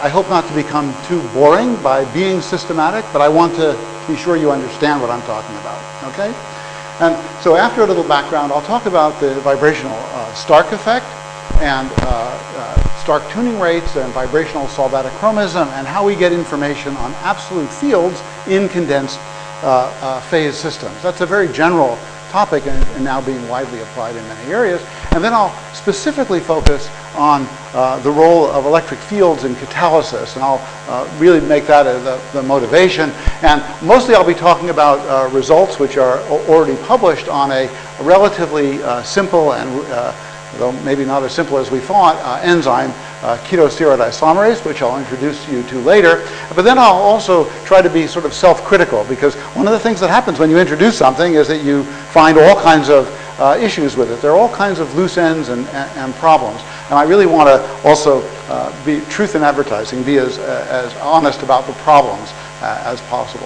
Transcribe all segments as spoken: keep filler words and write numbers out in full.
I hope not to become too boring by being systematic, but I want to be sure you understand what I'm talking about, okay? And so after a little background, I'll talk about the vibrational uh, Stark effect and uh, uh, Stark tuning rates and vibrational solvatic chromism and how we get information on absolute fields in condensed uh, uh, phase systems. That's a very general topic and, and now being widely applied in many areas. And then I'll specifically focus on uh, the role of electric fields in catalysis, and I'll uh, really make that a, the, the motivation. And mostly I'll be talking about uh, results which are already published on a, a relatively uh, simple and, uh, though maybe not as simple as we thought, uh, enzyme, uh, ketosteroid isomerase, which I'll introduce you to later. But then I'll also try to be sort of self-critical, because one of the things that happens when you introduce something is that you find all kinds of uh, issues with it. There are all kinds of loose ends and, and, and problems. And I really want to also uh, be truth in advertising, be as, uh, as honest about the problems uh, as possible.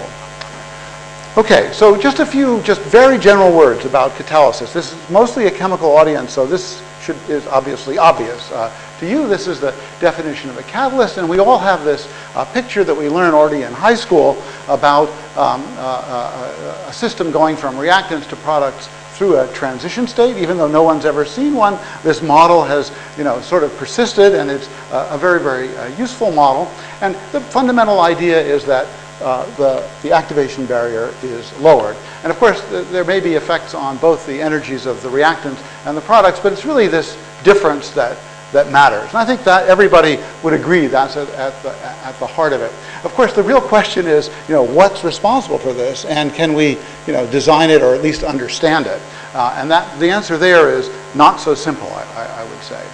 Okay, so just a few just very general words about catalysis. This is mostly a chemical audience, so this should, is obviously obvious. Uh, to you, this is the definition of a catalyst, and we all have this uh, picture that we learn already in high school about um, uh, uh, a system going from reactants to products through a transition state. Even though no one's ever seen one, this model has, you know, sort of persisted, and it's uh, a very, very uh, useful model. And the fundamental idea is that uh, the, the activation barrier is lowered. And of course, th there may be effects on both the energies of the reactants and the products, but it's really this difference that that matters. And I think that everybody would agree that's at, at, the, at the heart of it. Of course, the real question is, you know, what's responsible for this, and can we, you know, design it or at least understand it? Uh, and that the answer there is not so simple, I, I, I would say.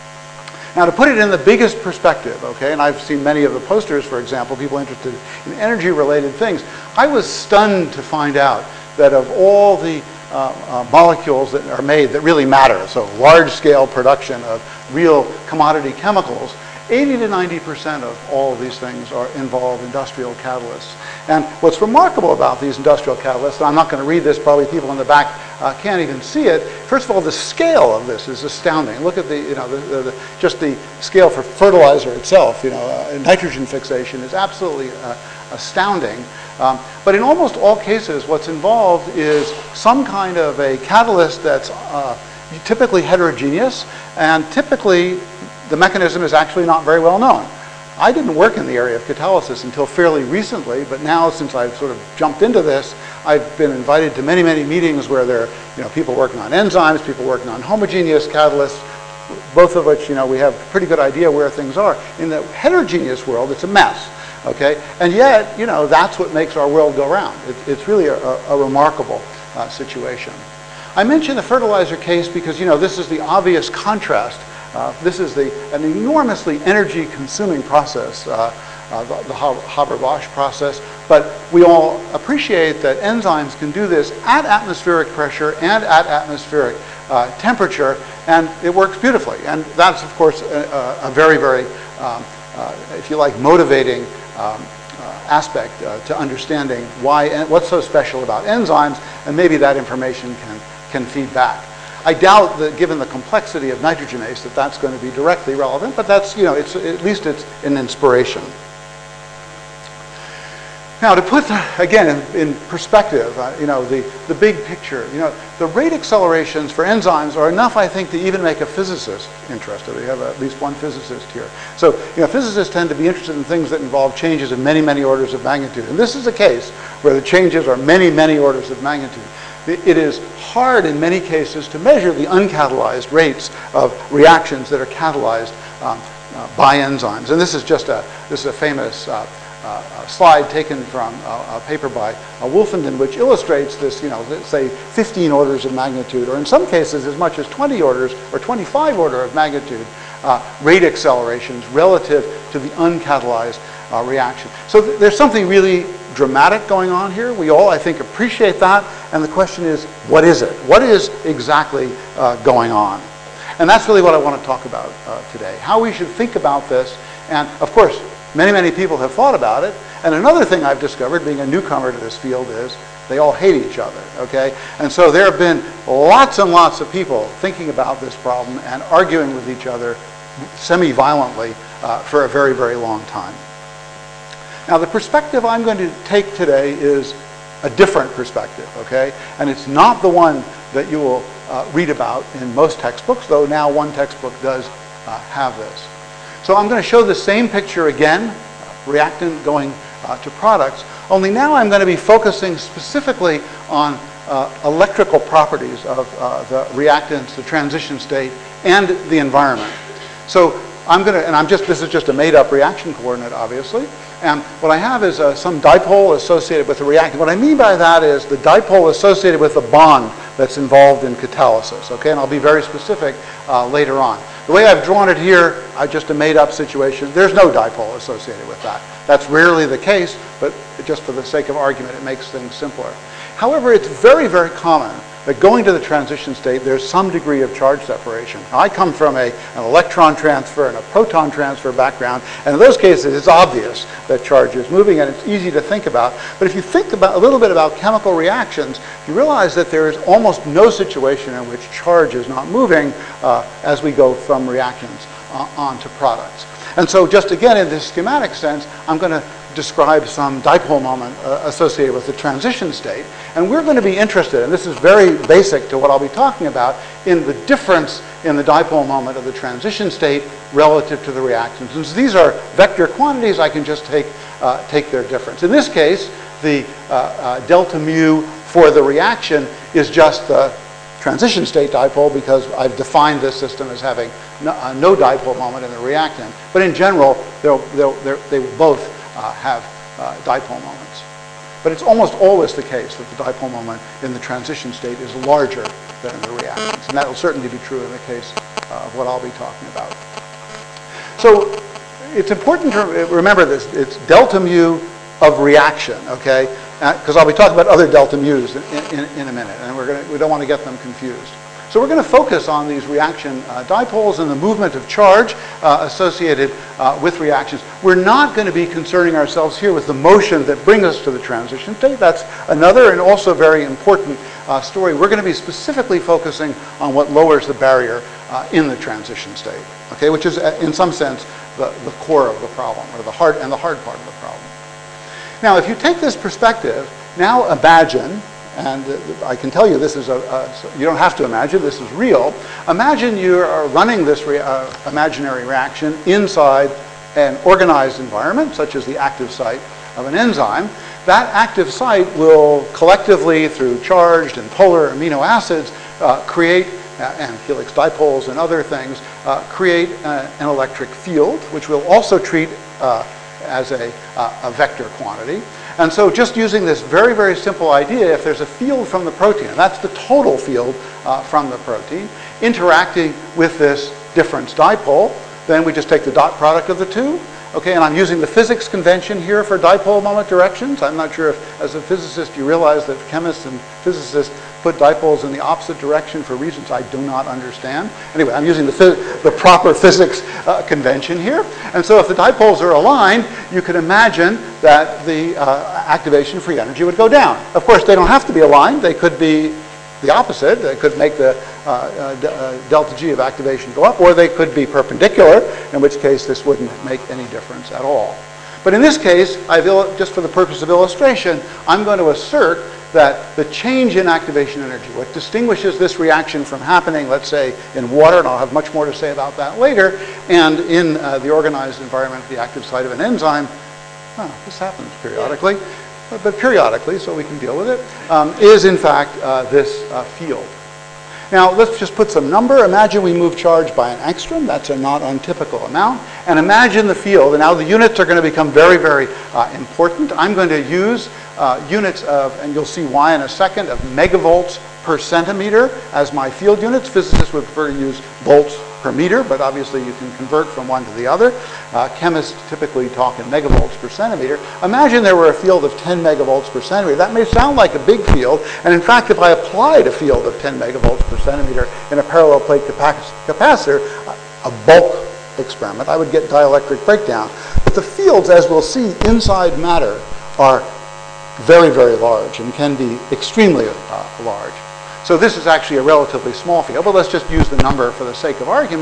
Now, to put it in the biggest perspective, okay, and I've seen many of the posters, for example, people interested in energy-related things. I was stunned to find out that of all the Uh, uh, molecules that are made that really matter, so large-scale production of real commodity chemicals, eighty to ninety percent of all of these things are involve industrial catalysts. And what's remarkable about these industrial catalysts, and I'm not going to read this, probably people in the back uh, can't even see it. First of all, the scale of this is astounding. Look at the, you know, the, the, the, just the scale for fertilizer itself. You know, uh, nitrogen fixation is absolutely uh, astounding. Um, but in almost all cases, what's involved is some kind of a catalyst that's uh, typically heterogeneous, and typically the mechanism is actually not very well known. I didn't work in the area of catalysis until fairly recently, but now since I've sort of jumped into this, I've been invited to many, many meetings where there are, you know, people working on enzymes, people working on homogeneous catalysts, both of which, you know, we have a pretty good idea where things are. In the heterogeneous world, it's a mess. Okay, and yet, you know, that's what makes our world go round. It, it's really a, a, a remarkable uh, situation. I mentioned the fertilizer case because, you know, this is the obvious contrast. Uh, this is the, an enormously energy-consuming process, uh, uh, the, the Haber-Bosch process, but we all appreciate that enzymes can do this at atmospheric pressure and at atmospheric uh, temperature, and it works beautifully. And that's, of course, a, a very, very, um, uh, if you like, motivating Um, uh, aspect uh, to understanding why, what's so special about enzymes, and maybe that information can, can feed back. I doubt that, given the complexity of nitrogenase, that that's going to be directly relevant, but that's, you know, it's, at least it's an inspiration. Now, to put, again, in, in perspective, uh, you know, the, the big picture, you know, the rate accelerations for enzymes are enough, I think, to even make a physicist interested. We have at least one physicist here. So, you know, physicists tend to be interested in things that involve changes of many, many orders of magnitude. And this is a case where the changes are many, many orders of magnitude. It is hard in many cases to measure the uncatalyzed rates of reactions that are catalyzed um, uh, by enzymes. And this is just a, this is a famous uh, Uh, a slide taken from uh, a paper by uh, Wolfenden, which illustrates this, you know, let's say fifteen orders of magnitude, or in some cases as much as twenty orders or twenty-five order of magnitude uh, rate accelerations relative to the uncatalyzed uh, reaction. So th there's something really dramatic going on here. We all, I think, appreciate that, and the question is, what is it? What is exactly uh, going on? And that's really what I want to talk about uh, today, how we should think about this. And of course, many, many people have thought about it. And another thing I've discovered, being a newcomer to this field, is they all hate each other, okay? And so there have been lots and lots of people thinking about this problem and arguing with each other semi-violently uh, for a very, very long time. Now, the perspective I'm going to take today is a different perspective, okay? And it's not the one that you will uh, read about in most textbooks, though now one textbook does uh, have this. So I'm going to show the same picture again, reactant going uh, to products, only now I'm going to be focusing specifically on uh, electrical properties of uh, the reactants, the transition state, and the environment. So I'm going to, and I'm just, this is just a made-up reaction coordinate, obviously. And what I have is uh, some dipole associated with the reactant. What I mean by that is the dipole associated with the bond that's involved in catalysis, okay? And I'll be very specific uh, later on. The way I've drawn it here, I just a made-up situation. There's no dipole associated with that. That's rarely the case, but just for the sake of argument, it makes things simpler. However, it's very, very common that going to the transition state, there's some degree of charge separation. Now, I come from a, an electron transfer and a proton transfer background, and in those cases, it's obvious that charge is moving, and it's easy to think about. But if you think about a little bit about chemical reactions, you realize that there is almost no situation in which charge is not moving uh, as we go from reactions uh, on to products. And so just again, in this schematic sense, I'm going to describe some dipole moment uh, associated with the transition state. And we're going to be interested, and this is very basic to what I'll be talking about, in the difference in the dipole moment of the transition state relative to the reactants. And so these are vector quantities. I can just take, uh, take their difference. In this case, the uh, uh, delta mu for the reaction is just the transition state dipole, because I've defined this system as having no, uh, no dipole moment in the reactant. But in general, they'll, they'll, they will both uh, have uh, dipole moments. But it's almost always the case that the dipole moment in the transition state is larger than in the reactants. And that will certainly be true in the case uh, of what I'll be talking about. So it's important to remember this. It's delta mu of reaction, okay? Because uh, I'll be talking about other delta mu's in, in, in a minute, and we're gonna, we don't want to get them confused. So we're going to focus on these reaction uh, dipoles and the movement of charge uh, associated uh, with reactions. We're not going to be concerning ourselves here with the motion that brings us to the transition state. That's another and also very important uh, story. We're going to be specifically focusing on what lowers the barrier uh, in the transition state, okay, which is uh, in some sense the, the core of the problem, or the hard and the hard part of the problem. Now, if you take this perspective, now imagine, and I can tell you this is a, a you don't have to imagine, this is real. Imagine you are running this re, uh, imaginary reaction inside an organized environment, such as the active site of an enzyme. That active site will collectively, through charged and polar amino acids, uh, create, uh, and helix dipoles and other things, uh, create uh, an electric field, which we'll also treat uh, as a, uh, a vector quantity. And so just using this very, very simple idea, if there's a field from the protein, and that's the total field uh, from the protein, interacting with this difference dipole, then we just take the dot product of the two. Okay, and I'm using the physics convention here for dipole moment directions. I'm not sure if, as a physicist, you realize that chemists and physicists put dipoles in the opposite direction for reasons I do not understand. Anyway, I'm using the, the proper physics uh, convention here. And so if the dipoles are aligned, you could imagine that the uh, activation free energy would go down. Of course, they don't have to be aligned. They could be the opposite. They could make the uh, uh, uh, delta G of activation go up, or they could be perpendicular, in which case this wouldn't make any difference at all. But in this case, I've just for the purpose of illustration, I'm going to assert that the change in activation energy, what distinguishes this reaction from happening, let's say, in water, and I'll have much more to say about that later, and in uh, the organized environment, the active site of an enzyme, oh, this happens periodically, but, but periodically, so we can deal with it, um, is in fact uh, this uh, field. Now, let's just put some number. Imagine we move charge by an angstrom. That's a not untypical amount. And imagine the field. And now the units are going to become very, very uh, important. I'm going to use uh, units of, and you'll see why in a second, of megavolts per centimeter as my field units. Physicists would prefer to use volts per meter, but obviously you can convert from one to the other. Uh, chemists typically talk in megavolts per centimeter. Imagine there were a field of ten megavolts per centimeter. That may sound like a big field, and in fact, if I applied a field of ten megavolts per centimeter in a parallel plate capac capacitor, a bulk experiment, I would get dielectric breakdown. But the fields, as we'll see inside matter, are very, very large and can be extremely uh, large. So this is actually a relatively small field, but let's just use the number for the sake of argument.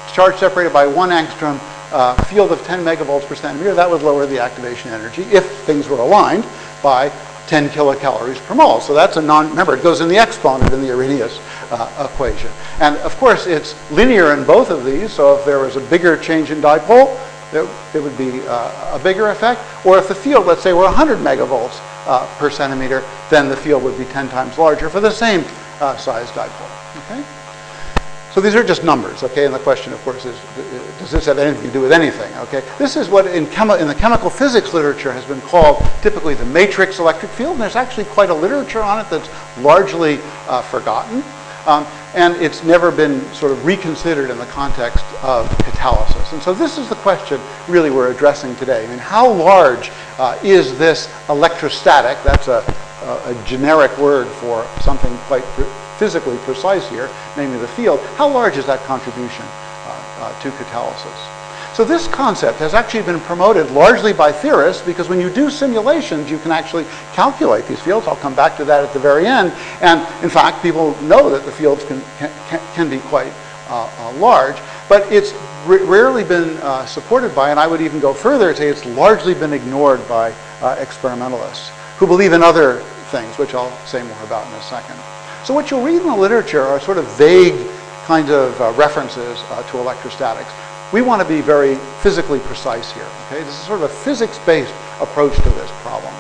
charge separated by one angstrom, uh, field of ten megavolts per centimeter, that would lower the activation energy if things were aligned by ten kilocalories per mole. So that's a non, remember, it goes in the exponent in the Arrhenius uh, equation. And of course, it's linear in both of these, so if there was a bigger change in dipole, it, it would be uh, a bigger effect. Or if the field, let's say, were one hundred megavolts uh, per centimeter, then the field would be ten times larger for the same uh, size dipole, okay? So these are just numbers, okay? And the question, of course, is, does this have anything to do with anything, okay? This is what in, chemi in the chemical physics literature has been called typically the matrix electric field, and there's actually quite a literature on it that's largely uh, forgotten. Um, and it's never been sort of reconsidered in the context of catalysis. And so this is the question really we're addressing today. I mean, how large uh, is this electrostatic? That's a, a, a generic word for something quite physically precise here, namely the field. How large is that contribution uh, uh, to catalysis? So this concept has actually been promoted largely by theorists, because when you do simulations, you can actually calculate these fields. I'll come back to that at the very end. And in fact, people know that the fields can, can, can be quite uh, uh, large, but it's rarely been uh, supported by, and I would even go further and say it's largely been ignored by uh, experimentalists who believe in other things, which I'll say more about in a second. So what you'll read in the literature are sort of vague kind of uh, references uh, to electrostatics. We want to be very physically precise here, okay? This is sort of a physics-based approach to this problem.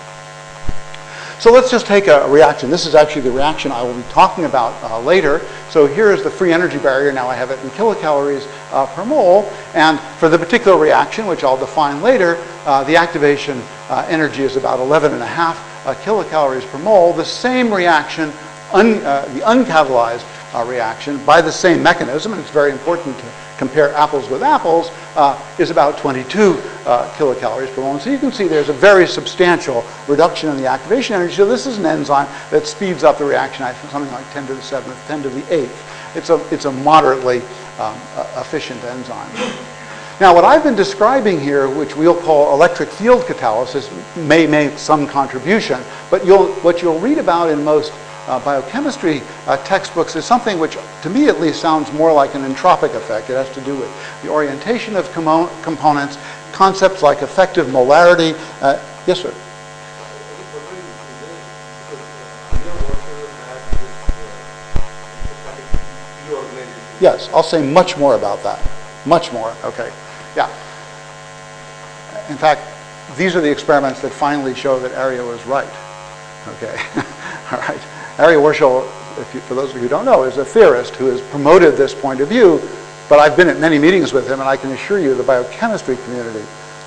So let's just take a reaction. This is actually the reaction I will be talking about uh, later. So here is the free energy barrier. Now I have it in kilocalories uh, per mole. And for the particular reaction, which I'll define later, uh, the activation uh, energy is about eleven and a half uh, kilocalories per mole. The same reaction, un, uh, the uncatalyzed uh, reaction by the same mechanism, and it's very important to compare apples with apples, uh, is about twenty-two uh, kilocalories per mole. And so you can see there's a very substantial reduction in the activation energy. So this is an enzyme that speeds up the reaction, I think something like ten to the seventh, ten to the eighth. It's a, it's a moderately um, uh, efficient enzyme. Now what I've been describing here, which we'll call electric field catalysis, may make some contribution, but you'll, what you'll read about in most Uh, biochemistry uh, textbooks is something which, to me at least, sounds more like an entropic effect. It has to do with the orientation of com components, concepts like effective molarity. Uh, yes, sir? Yes, I'll say much more about that. Much more, okay. Yeah. In fact, these are the experiments that finally show that Arya was right. Okay, all right. Arya Warshel, if you, for those of you who don't know, is a theorist who has promoted this point of view, but I've been at many meetings with him, and I can assure you the biochemistry community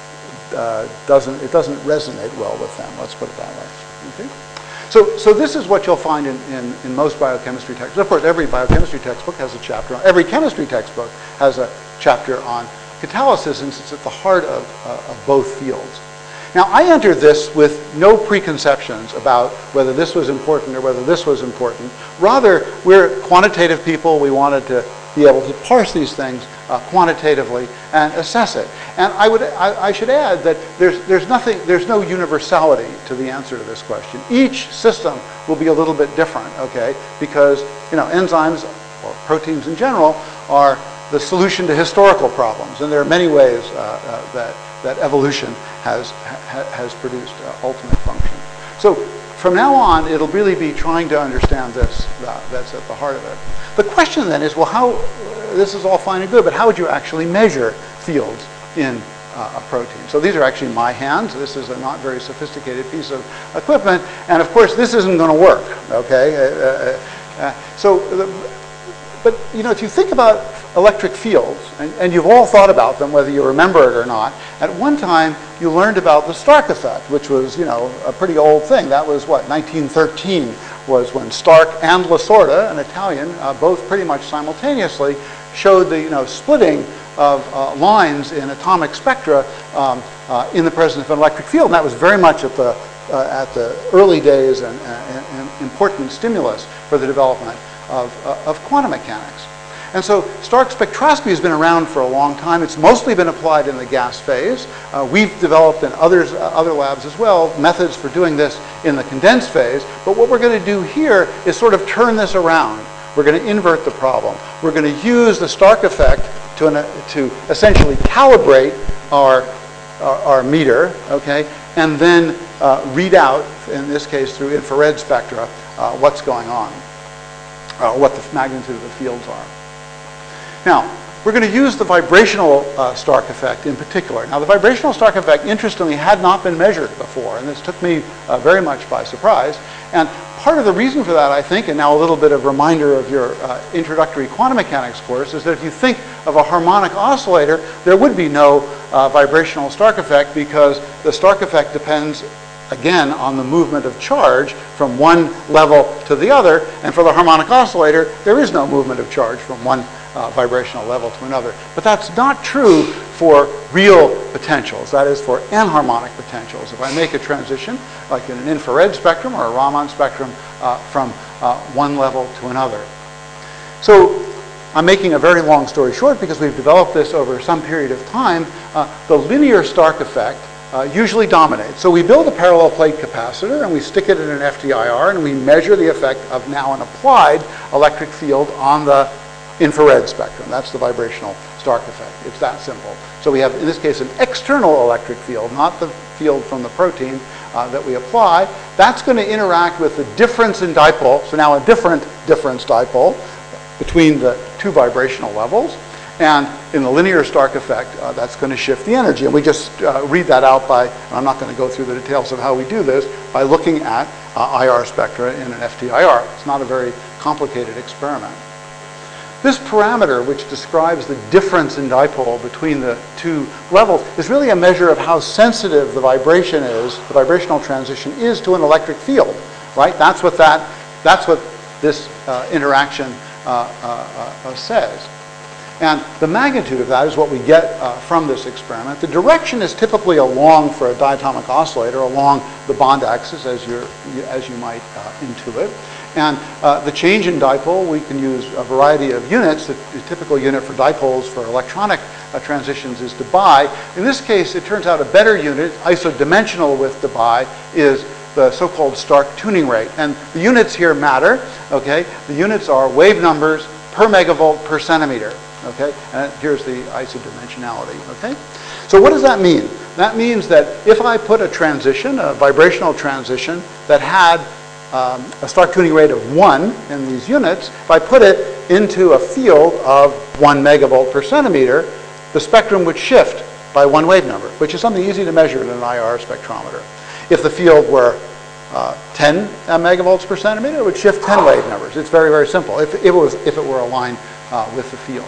uh, doesn't, it doesn't resonate well with them. Let's put it that way. Okay? So, so this is what you'll find in, in, in most biochemistry textbooks. Of course, every biochemistry textbook has a chapter on, every chemistry textbook has a chapter on catalysis, since it's at the heart of, uh, of both fields. Now, I entered this with no preconceptions about whether this was important or whether this was important. Rather, we're quantitative people. We wanted to be able to parse these things uh, quantitatively and assess it. And I would, I, I should add that there's, there's nothing, there's no universality to the answer to this question. Each system will be a little bit different, okay? Because, you know, enzymes or proteins in general are the solution to historical problems, and there are many ways uh, uh, that that evolution has ha, has produced uh, ultimate function. So from now on, it'll really be trying to understand this. Uh, that's at the heart of it. The question then is, well, how? Uh, this is all fine and good, but how would you actually measure fields in uh, a protein? So these are actually my hands. This is a not very sophisticated piece of equipment, and of course, this isn't going to work. Okay, uh, uh, so. The, But, you know, if you think about electric fields, and, and you've all thought about them, whether you remember it or not, at one time you learned about the Stark effect, which was, you know, a pretty old thing. That was, what, nineteen thirteen was when Stark and Lasorda, an Italian, uh, both pretty much simultaneously showed the, you know, splitting of uh, lines in atomic spectra um, uh, in the presence of an electric field. And that was very much at the, uh, at the early days and, and, and important stimulus for the development Of, uh, of quantum mechanics. And so Stark spectroscopy has been around for a long time. It's mostly been applied in the gas phase. Uh, we've developed in others, uh, other labs as well methods for doing this in the condensed phase. But what we're going to do here is sort of turn this around. We're going to invert the problem. We're going to use the Stark effect to, an, to essentially calibrate our, our, our meter, okay, and then uh, read out, in this case through infrared spectra, uh, what's going on, uh, what the magnitude of the fields are. Now, we're going to use the vibrational uh, Stark effect in particular. Now, the vibrational Stark effect, interestingly, had not been measured before, and this took me uh, very much by surprise. And part of the reason for that, I think, and now a little bit of reminder of your uh, introductory quantum mechanics course, is that if you think of a harmonic oscillator, there would be no uh, vibrational Stark effect, because the Stark effect depends, again, on the movement of charge from one level to the other. And for the harmonic oscillator, there is no movement of charge from one Uh, vibrational level to another. But that's not true for real potentials, that is for anharmonic potentials. If I make a transition, like in an infrared spectrum or a Raman spectrum, uh, from uh, one level to another. So I'm making a very long story short because we've developed this over some period of time. Uh, the linear Stark effect uh, usually dominates. So we build a parallel plate capacitor and we stick it in an F T I R and we measure the effect of now an applied electric field on the infrared spectrum. That's the vibrational Stark effect. It's that simple. So we have, in this case, an external electric field, not the field from the protein uh, that we apply. That's going to interact with the difference in dipole, so now a different difference dipole between the two vibrational levels. And in the linear Stark effect, uh, that's going to shift the energy. And we just uh, read that out by, and I'm not going to go through the details of how we do this, by looking at uh, I R spectra in an F T I R. It's not a very complicated experiment. This parameter, which describes the difference in dipole between the two levels, is really a measure of how sensitive the vibration is, the vibrational transition is to an electric field, right? That's what that, that's what this uh, interaction uh, uh, uh, says. And the magnitude of that is what we get uh, from this experiment. The direction is typically along, for a diatomic oscillator, along the bond axis, as, you're, as you might uh, intuit. And uh, the change in dipole, we can use a variety of units. The, the typical unit for dipoles for electronic uh, transitions is debye. In this case, it turns out a better unit, isodimensional with debye, is the so-called Stark tuning rate. And the units here matter, okay? The units are wave numbers per megavolt per centimeter, okay? And here's the isodimensionality, okay? So what does that mean? That means that if I put a transition, a vibrational transition, that had Um, a Stark tuning rate of one in these units, if I put it into a field of one megavolt per centimeter, the spectrum would shift by one wave number, which is something easy to measure in an I R spectrometer. If the field were uh, ten megavolts per centimeter, it would shift ten wave numbers. It's very, very simple, if, if, it, was, if it were aligned uh, with the field.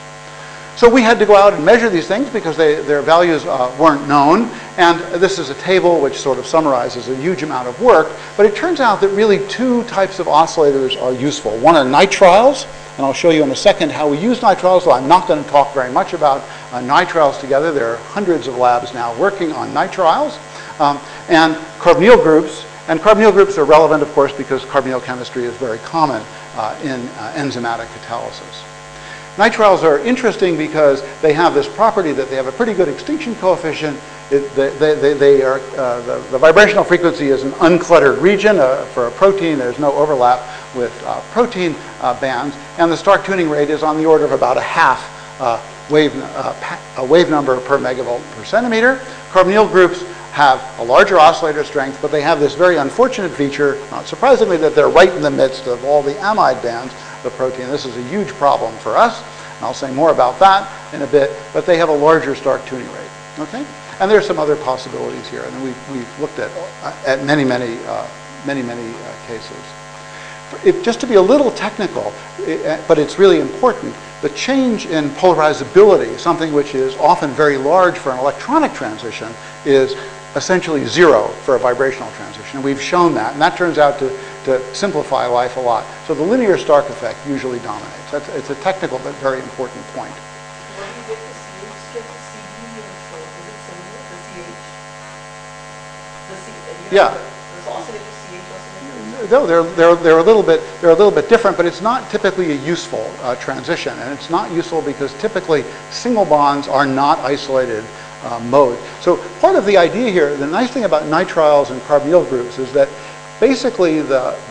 So we had to go out and measure these things because they, their values uh, weren't known. And this is a table which sort of summarizes a huge amount of work. But it turns out that really two types of oscillators are useful. One are nitriles, and I'll show you in a second how we use nitriles, though I'm not going to talk very much about uh, nitriles together. There are hundreds of labs now working on nitriles. Um, and carbonyl groups. And carbonyl groups are relevant, of course, because carbonyl chemistry is very common uh, in uh, enzymatic catalysis. Nitriles are interesting because they have this property that they have a pretty good extinction coefficient. It, they, they, they are, uh, the, the vibrational frequency is an uncluttered region. Uh, for a protein, there's no overlap with uh, protein uh, bands. And the Stark tuning rate is on the order of about a half uh, wave, uh, a wave number per megavolt per centimeter. Carbonyl groups have a larger oscillator strength, but they have this very unfortunate feature, not surprisingly, that they're right in the midst of all the amide bands, the protein. This is a huge problem for us, and I'll say more about that in a bit, but they have a larger Stark tuning rate, okay? And there's some other possibilities here, and we've, we've looked at, at many, many, uh, many, many uh, cases. If, just to be a little technical, it, but it's really important, the change in polarizability, something which is often very large for an electronic transition, is essentially zero for a vibrational transition. And we've shown that, and that turns out to, to simplify life a lot. So the linear Stark effect usually dominates. That's, it's a technical but very important point. When you get the C H, get the C D neutral. Is it similar? The C H? The C, you know, Yeah. the, the oscillator C H oscillator? No, they're, they're, they're, a little bit, they're a little bit different, but it's not typically a useful uh, transition. And it's not useful because typically single bonds are not isolated uh, mode. So part of the idea here, the nice thing about nitriles and carbonyl groups is that basically the, the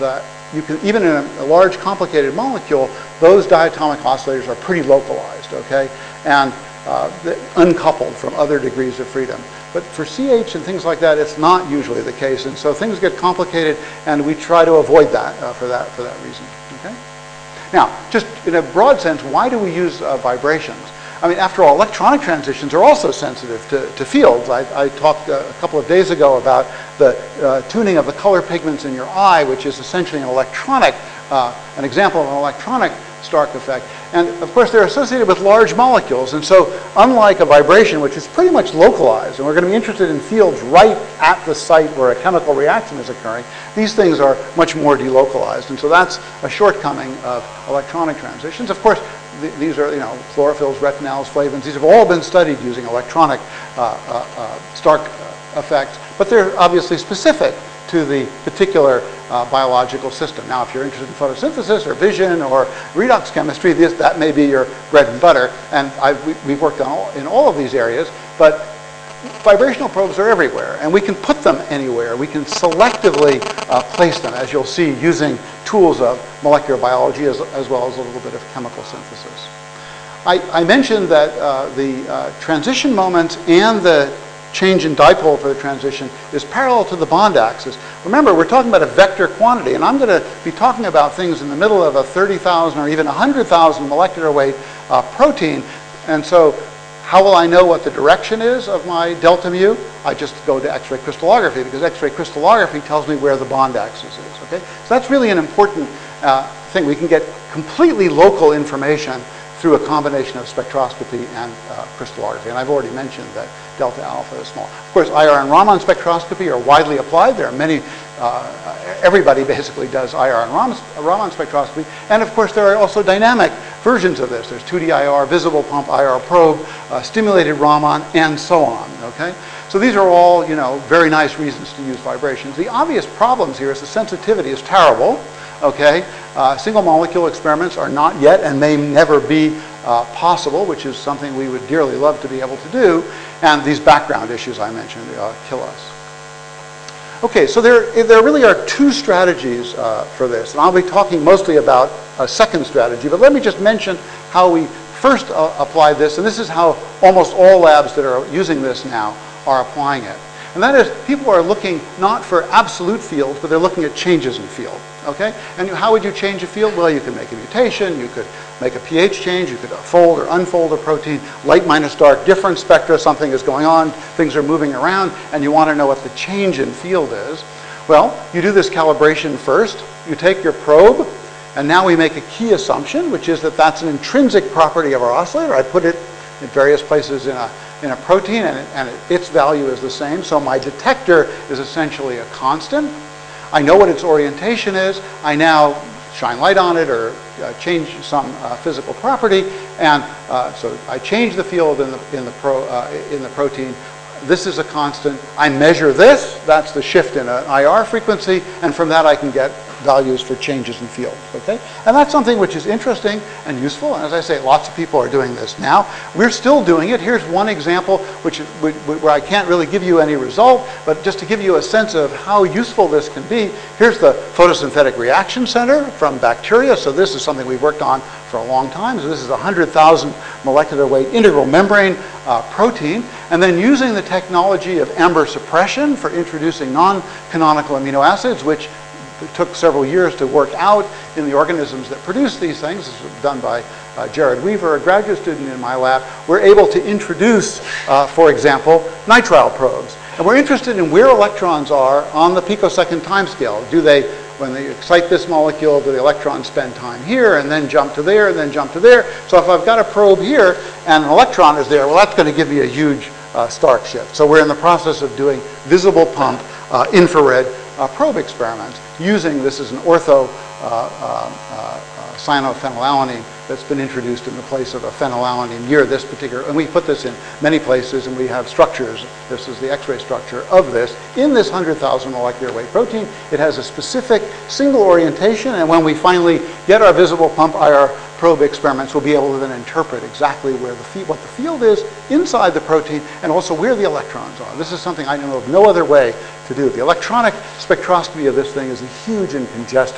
you can, even in a, a large complicated molecule, those diatomic oscillators are pretty localized, okay? And uh, uncoupled from other degrees of freedom. But for C H and things like that, it's not usually the case. And so things get complicated, and we try to avoid that uh, for that for that reason, okay? Now, just in a broad sense, why do we use uh, vibrations? I mean, after all, electronic transitions are also sensitive to, to fields. I, I talked uh, a couple of days ago about the uh, tuning of the color pigments in your eye, which is essentially an electronic, uh, an example of an electronic Stark effect. And of course, they're associated with large molecules. And so unlike a vibration, which is pretty much localized, and we're going to be interested in fields right at the site where a chemical reaction is occurring, these things are much more delocalized. And so that's a shortcoming of electronic transitions. Of course, th these are, you know, chlorophylls, retinals, flavins. These have all been studied using electronic uh, uh, uh, Stark uh, effects, but they're obviously specific to the particular uh, biological system. Now, if you're interested in photosynthesis or vision or redox chemistry, this, that may be your bread and butter. And I've, we, we've worked on all, in all of these areas, but vibrational probes are everywhere, and we can put them anywhere. We can selectively uh, place them, as you'll see, using tools of molecular biology as, as well as a little bit of chemical synthesis. I, I mentioned that uh, the uh, transition moments and the change in dipole for the transition is parallel to the bond axis. Remember, we're talking about a vector quantity, and I'm going to be talking about things in the middle of a thirty thousand or even one hundred thousand molecular weight uh, protein. And so how will I know what the direction is of my delta mu? I just go to X-ray crystallography, because X-ray crystallography tells me where the bond axis is. Okay? So that's really an important uh, thing. We can get completely local information through a combination of spectroscopy and uh, crystallography. And I've already mentioned that delta alpha is small. Of course, I R and Raman spectroscopy are widely applied. There are many, uh, everybody basically does I R and Raman spectroscopy. And of course, there are also dynamic versions of this. There's two D I R, visible pump I R probe, uh, stimulated Raman, and so on, okay? So these are all, you know, very nice reasons to use vibrations. The obvious problems here is the sensitivity is terrible. Okay, uh, single molecule experiments are not yet and may never be uh, possible, which is something we would dearly love to be able to do. And these background issues I mentioned uh, kill us. Okay, so there, there really are two strategies uh, for this. And I'll be talking mostly about a second strategy, but let me just mention how we first uh, apply this. And this is how almost all labs that are using this now are applying it. And that is, people are looking not for absolute fields, but they're looking at changes in field. Okay? And how would you change a field? Well, you could make a mutation, you could make a pH change, you could fold or unfold a protein, light minus dark, different spectra, something is going on, things are moving around, and you want to know what the change in field is. Well, you do this calibration first. You take your probe, and now we make a key assumption, which is that that's an intrinsic property of our oscillator. I put it in various places in a in a protein, and, it, and it, its value is the same. So my detector is essentially a constant. I know what its orientation is. I now shine light on it or uh, change some uh, physical property, and uh, so I change the field in the in the pro uh, in the protein. This is a constant. I measure this. That's the shift in an I R frequency, and from that I can get values for changes in fields, okay? And that's something which is interesting and useful, and as I say, lots of people are doing this now. We're still doing it. Here's one example which, where I can't really give you any result, but just to give you a sense of how useful this can be, here's the photosynthetic reaction center from bacteria. So this is something we've worked on for a long time. So this is a one hundred thousand molecular weight integral membrane uh, protein, and then using the technology of amber suppression for introducing non-canonical amino acids, which it took several years to work out in the organisms that produce these things. This was done by uh, Jared Weaver, a graduate student in my lab. We're able to introduce, uh, for example, nitrile probes. And we're interested in where electrons are on the picosecond time scale. Do they, when they excite this molecule, do the electrons spend time here and then jump to there and then jump to there? So if I've got a probe here and an electron is there, well, that's going to give me a huge uh, Stark shift. So we're in the process of doing visible pump uh, infrared uh, probe experiments using this as an ortho uh, uh, uh, cyanophenylalanine that's been introduced in the place of a phenylalanine near this particular, and we put this in many places, and we have structures. This is the X-ray structure of this. In this one hundred thousand molecular weight protein, it has a specific single orientation, and when we finally get our visible pump I R probe experiments, we'll be able to then interpret exactly where the field, what the field is inside the protein, and also where the electrons are. This is something I know of no other way to do. The electronic spectroscopy of this thing is a huge and congested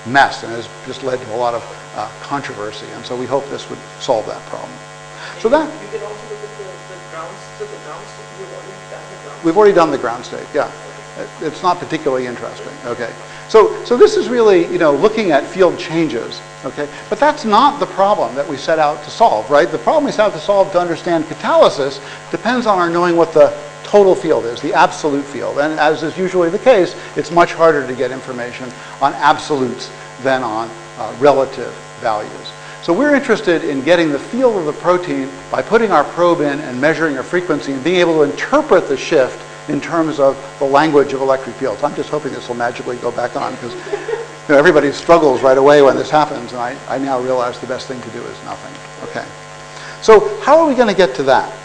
mess and has just led to a lot of uh, controversy. And so we hope this would solve that problem. So that you can also look at the, the grounds, so the ground state. You've already done the ground we've already done the ground state. Yeah, it's not particularly interesting. Okay, so so this is really, you know, looking at field changes. Okay, but that's not the problem that we set out to solve, right? The problem we set out to solve to understand catalysis depends on our knowing what the total field is, the absolute field. And as is usually the case, it's much harder to get information on absolutes than on uh, relative values. So we're interested in getting the field of the protein by putting our probe in and measuring a frequency and being able to interpret the shift in terms of the language of electric fields. I'm just hoping this will magically go back on, because you know, everybody struggles right away when this happens, and I, I now realize the best thing to do is nothing. Okay. So how are we going to get to that?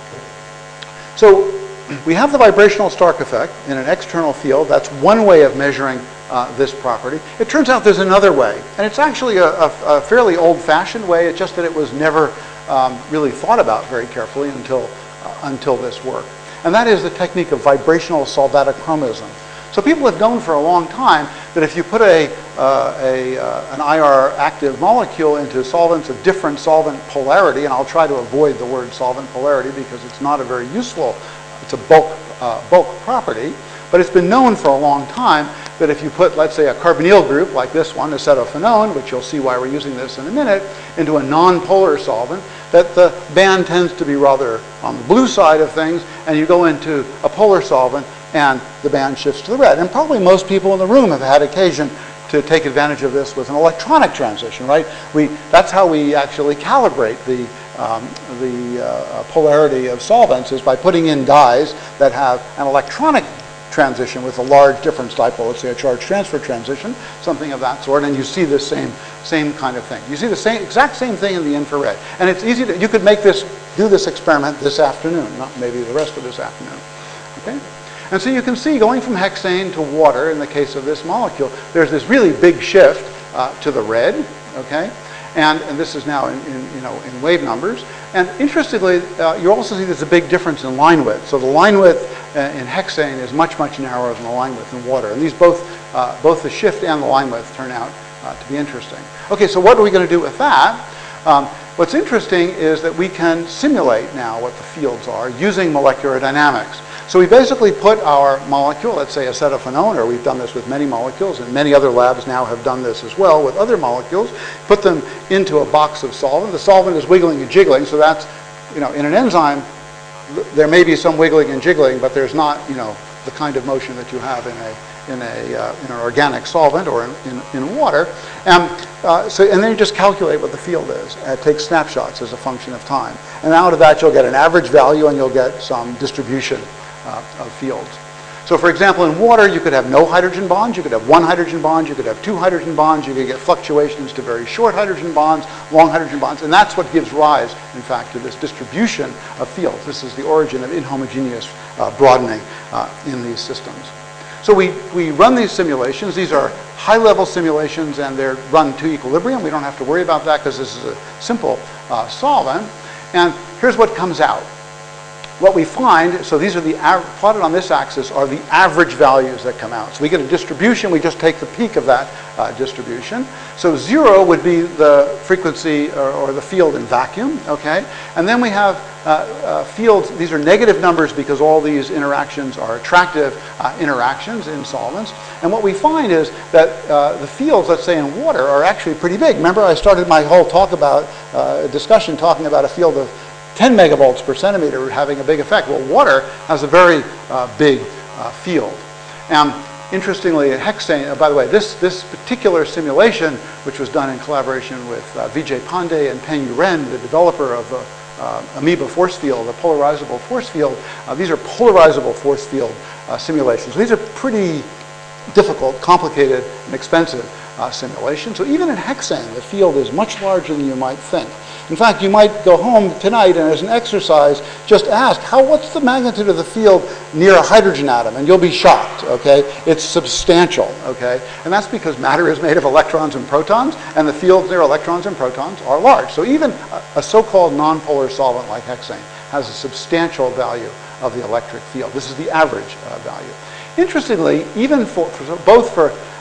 So we have the vibrational Stark effect in an external field. That's one way of measuring uh, this property. It turns out there's another way, and it's actually a, a, a fairly old-fashioned way. It's just that it was never um, really thought about very carefully until, uh, until this work. And that is the technique of vibrational solvatochromism. So people have known for a long time that if you put a, uh, a, uh, an I R active molecule into solvents of different solvent polarity, and I'll try to avoid the word solvent polarity because it's not a very useful, it's a bulk, uh, bulk property, but it's been known for a long time that if you put, let's say, a carbonyl group like this one, acetophenone, which you'll see why we're using this in a minute, into a non-polar solvent, that the band tends to be rather on the blue side of things, and you go into a polar solvent and the band shifts to the red. And probably most people in the room have had occasion to take advantage of this with an electronic transition, right? We, that's how we actually calibrate the, um, the uh, polarity of solvents, is by putting in dyes that have an electronic transition with a large difference dipole, let's say a charge transfer transition, something of that sort, and you see the same, same kind of thing. You see the same, exact same thing in the infrared. And it's easy to, you could make this, do this experiment this afternoon, not maybe the rest of this afternoon, okay? And so you can see going from hexane to water, in the case of this molecule, there's this really big shift uh, to the red, okay? And, and this is now in, in, you know, in wave numbers. And interestingly, uh, you also see there's a big difference in line width. So the line width uh, in hexane is much, much narrower than the line width in water. And these both, uh, both the shift and the line width turn out uh, to be interesting. Okay, so what are we going to do with that? Um, what's interesting is that we can simulate now what the fields are using molecular dynamics. So we basically put our molecule, let's say acetophenone, or we've done this with many molecules, and many other labs now have done this as well with other molecules, put them into a box of solvent. The solvent is wiggling and jiggling, so that's, you know, in an enzyme, there may be some wiggling and jiggling, but there's not, you know, the kind of motion that you have in a in a uh, in an organic solvent or in, in, in water. And uh, so and then you just calculate what the field is. And take snapshots as a function of time. And out of that you'll get an average value and you'll get some distribution uh, of fields. So for example, in water you could have no hydrogen bonds, you could have one hydrogen bond, you could have two hydrogen bonds, you could get fluctuations to very short hydrogen bonds, long hydrogen bonds, and that's what gives rise, in fact, to this distribution of fields. This is the origin of inhomogeneous uh, broadening uh, in these systems. So we, we run these simulations. These are high-level simulations, and they're run to equilibrium. We don't have to worry about that because this is a simple uh, solvent. And here's what comes out. What we find, so these are the, plotted on this axis, are the average values that come out. So we get a distribution, we just take the peak of that uh, distribution. So zero would be the frequency or, or the field in vacuum, okay? And then we have uh, uh, fields, these are negative numbers because all these interactions are attractive uh, interactions in solvents. And what we find is that uh, the fields, let's say in water, are actually pretty big. Remember I started my whole talk about, uh, discussion talking about a field of ten megavolts per centimeter having a big effect. Well, water has a very uh, big uh, field. And interestingly, in hexane, uh, by the way, this, this particular simulation, which was done in collaboration with uh, Vijay Pandey and Peng Ren, the developer of the uh, amoeba force field, the polarizable force field, uh, these are polarizable force field uh, simulations. So these are pretty difficult, complicated, and expensive uh, simulations. So even in hexane, the field is much larger than you might think. In fact, you might go home tonight and as an exercise, just ask, how, what's the magnitude of the field near a hydrogen atom? And you'll be shocked, okay? It's substantial, okay? And that's because matter is made of electrons and protons, and the fields near electrons and protons are large. So even a, a so-called nonpolar solvent like hexane has a substantial value of the electric field. This is the average uh, value. Interestingly, even for, for both for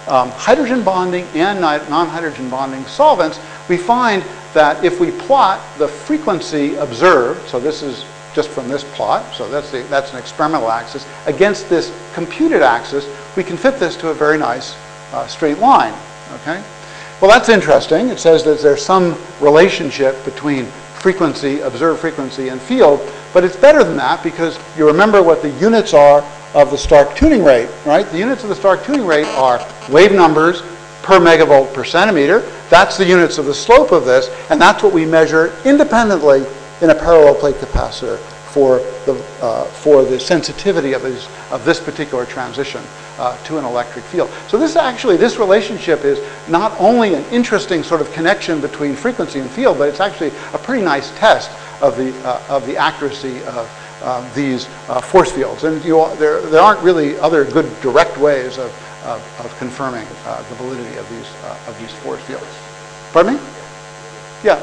um, hydrogen bonding and non-hydrogen bonding solvents, we find that if we plot the frequency observed, so this is just from this plot, so that's, the, that's an experimental axis, against this computed axis, we can fit this to a very nice uh, straight line, okay? Well, that's interesting. It says that there's some relationship between frequency, observed frequency, and field, but it's better than that because you remember what the units are of the Stark tuning rate, right? The units of the Stark tuning rate are wave numbers per megavolt per centimeter. That's the units of the slope of this, and that's what we measure independently in a parallel plate capacitor for the, uh, for the sensitivity of, these, of this particular transition uh, to an electric field. So this actually, this relationship is not only an interesting sort of connection between frequency and field, but it's actually a pretty nice test of the, uh, of the accuracy of uh, these uh, force fields. And you all, there, there aren't really other good direct ways of, of, of confirming uh, the validity of these, uh, of these force fields. Pardon me? Yeah.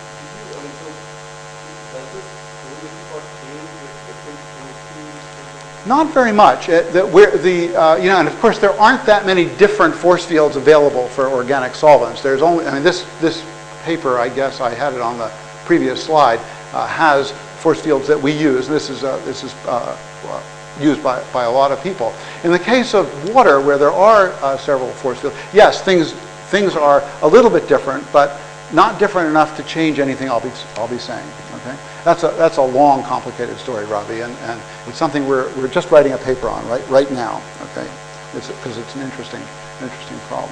Not very much. It, the, where the, uh, you know, and of course there aren't that many different force fields available for organic solvents. There's only, I mean, this, this paper, I guess I had it on the previous slide, uh, has force fields that we use. This is, uh, this is uh, used by, by a lot of people. In the case of water, where there are uh, several force fields, yes, things, things are a little bit different, but not different enough to change anything I'll be, I'll be saying, okay? That's a, that's a long, complicated story, Robbie, and, and it's something we're, we're just writing a paper on right, right now, okay? Because it's, it's an interesting, interesting problem.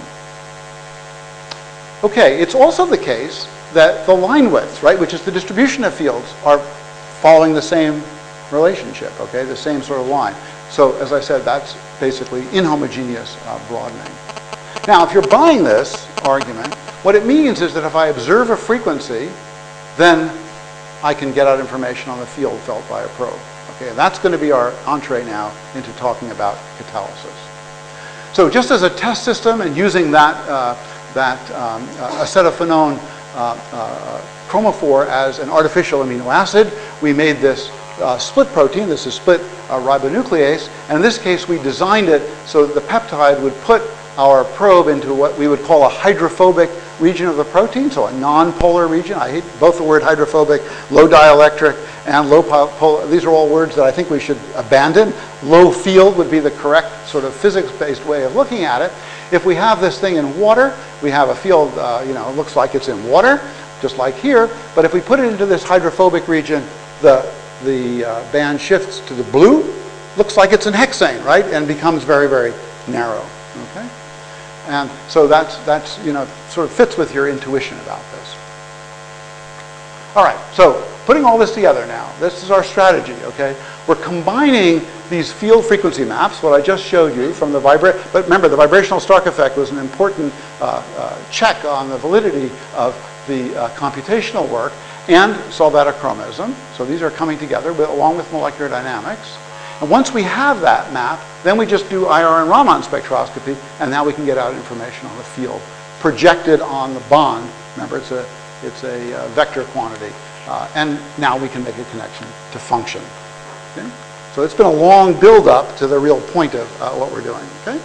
Okay, it's also the case that the line widths, right, which is the distribution of fields, are following the same relationship, okay, the same sort of line. So, as I said, that's basically inhomogeneous uh, broadening. Now, if you're buying this argument, what it means is that if I observe a frequency, then I can get out information on the field felt by a probe. Okay, and that's going to be our entree now into talking about catalysis. So just as a test system and using that, uh, that um, uh, acetophenone uh, uh, chromophore as an artificial amino acid, we made this uh, split protein. This is split uh, ribonuclease. And in this case, we designed it so that the peptide would put our probe into what we would call a hydrophobic region of the protein, so a non-polar region. I hate both the word hydrophobic, low dielectric, and low polar. These are all words that I think we should abandon. Low field would be the correct sort of physics-based way of looking at it. If we have this thing in water, we have a field, uh, you know, it looks like it's in water, just like here. But if we put it into this hydrophobic region, the, the uh, band shifts to the blue. Looks like it's in hexane, right? And becomes very, very narrow, okay? And so that's, that's, you know, sort of fits with your intuition about this. All right, so putting all this together now, this is our strategy, okay? We're combining these field frequency maps, what I just showed you from the vibra, but remember the vibrational Stark effect was an important uh, uh, check on the validity of the uh, computational work, and solvatochromism. So these are coming together with, along with molecular dynamics. And once we have that map, then we just do I R and Raman spectroscopy, and now we can get out information on the field projected on the bond. Remember, it's a, it's a uh, vector quantity. Uh, and now we can make a connection to function. Okay? So it's been a long build-up to the real point of uh, what we're doing. Okay?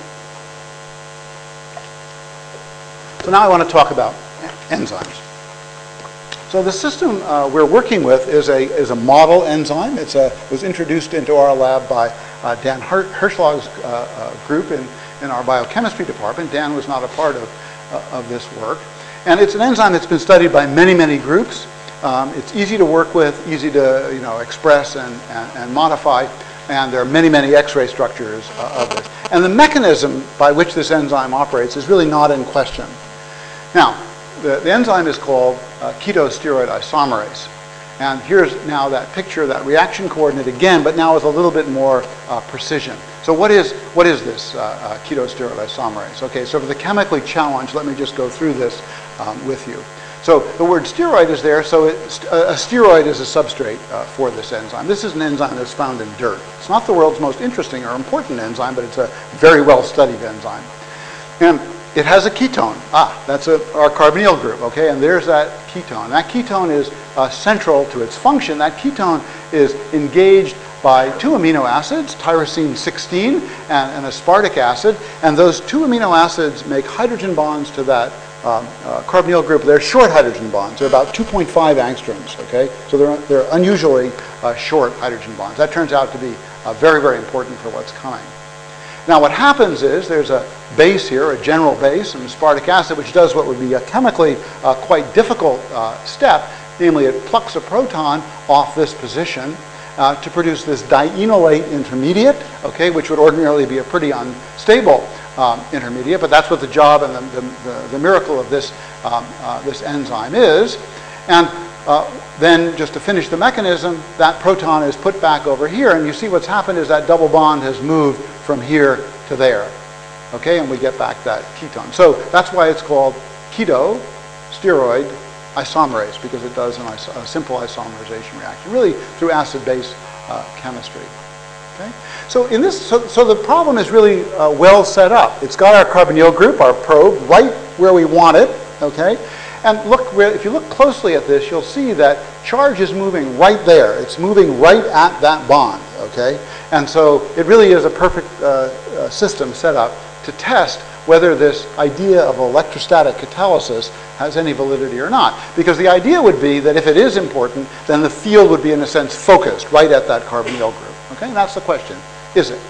So now I want to talk about enzymes. So the system uh, we're working with is a, is a model enzyme. It's a, it was introduced into our lab by uh, Dan Her Hirschlag's uh, uh, group in, in our biochemistry department. Dan was not a part of, uh, of this work. And it's an enzyme that's been studied by many, many groups. Um, it's easy to work with, easy to you know, express and, and, and modify. And there are many, many X-ray structures uh, of this. And the mechanism by which this enzyme operates is really not in question. Now, The, the enzyme is called uh, ketosteroid isomerase. And here's now that picture, that reaction coordinate again, but now with a little bit more uh, precision. So what is, what is this uh, uh, ketosteroid isomerase? Okay, so for the chemically challenged, let me just go through this um, with you. So the word steroid is there, so it, a steroid is a substrate uh, for this enzyme. This is an enzyme that's found in dirt. It's not the world's most interesting or important enzyme, but it's a very well-studied enzyme. And it has a ketone. Ah, that's a, our carbonyl group, okay? And there's that ketone. That ketone is uh, central to its function. That ketone is engaged by two amino acids, tyrosine sixteen and an aspartic acid, and those two amino acids make hydrogen bonds to that um, uh, carbonyl group. They're short hydrogen bonds. They're about two point five angstroms, okay? So they're, they're unusually uh, short hydrogen bonds. That turns out to be uh, very, very important for what's coming. Now what happens is there's a base here, a general base, an aspartic acid, which does what would be a chemically uh, quite difficult uh, step, namely it plucks a proton off this position uh, to produce this dienolate intermediate, okay, which would ordinarily be a pretty unstable um, intermediate, but that's what the job and the, the, the, the miracle of this, um, uh, this enzyme is. And uh, then just to finish the mechanism, that proton is put back over here, and you see what's happened is that double bond has moved from here to there, okay, and we get back that ketone. So that's why it's called keto steroid isomerase, because it does an iso a simple isomerization reaction, really through acid-base uh, chemistry. Okay, so in this, so, so the problem is really uh, well set up. It's got our carbonyl group, our probe, right where we want it. Okay, and look, where, if you look closely at this, you'll see that charge is moving right there. It's moving right at that bond. Okay, and so it really is a perfect uh, uh, system set up to test whether this idea of electrostatic catalysis has any validity or not. Because the idea would be that if it is important, then the field would be, in a sense, focused right at that carbonyl group. Okay, and that's the question, is it?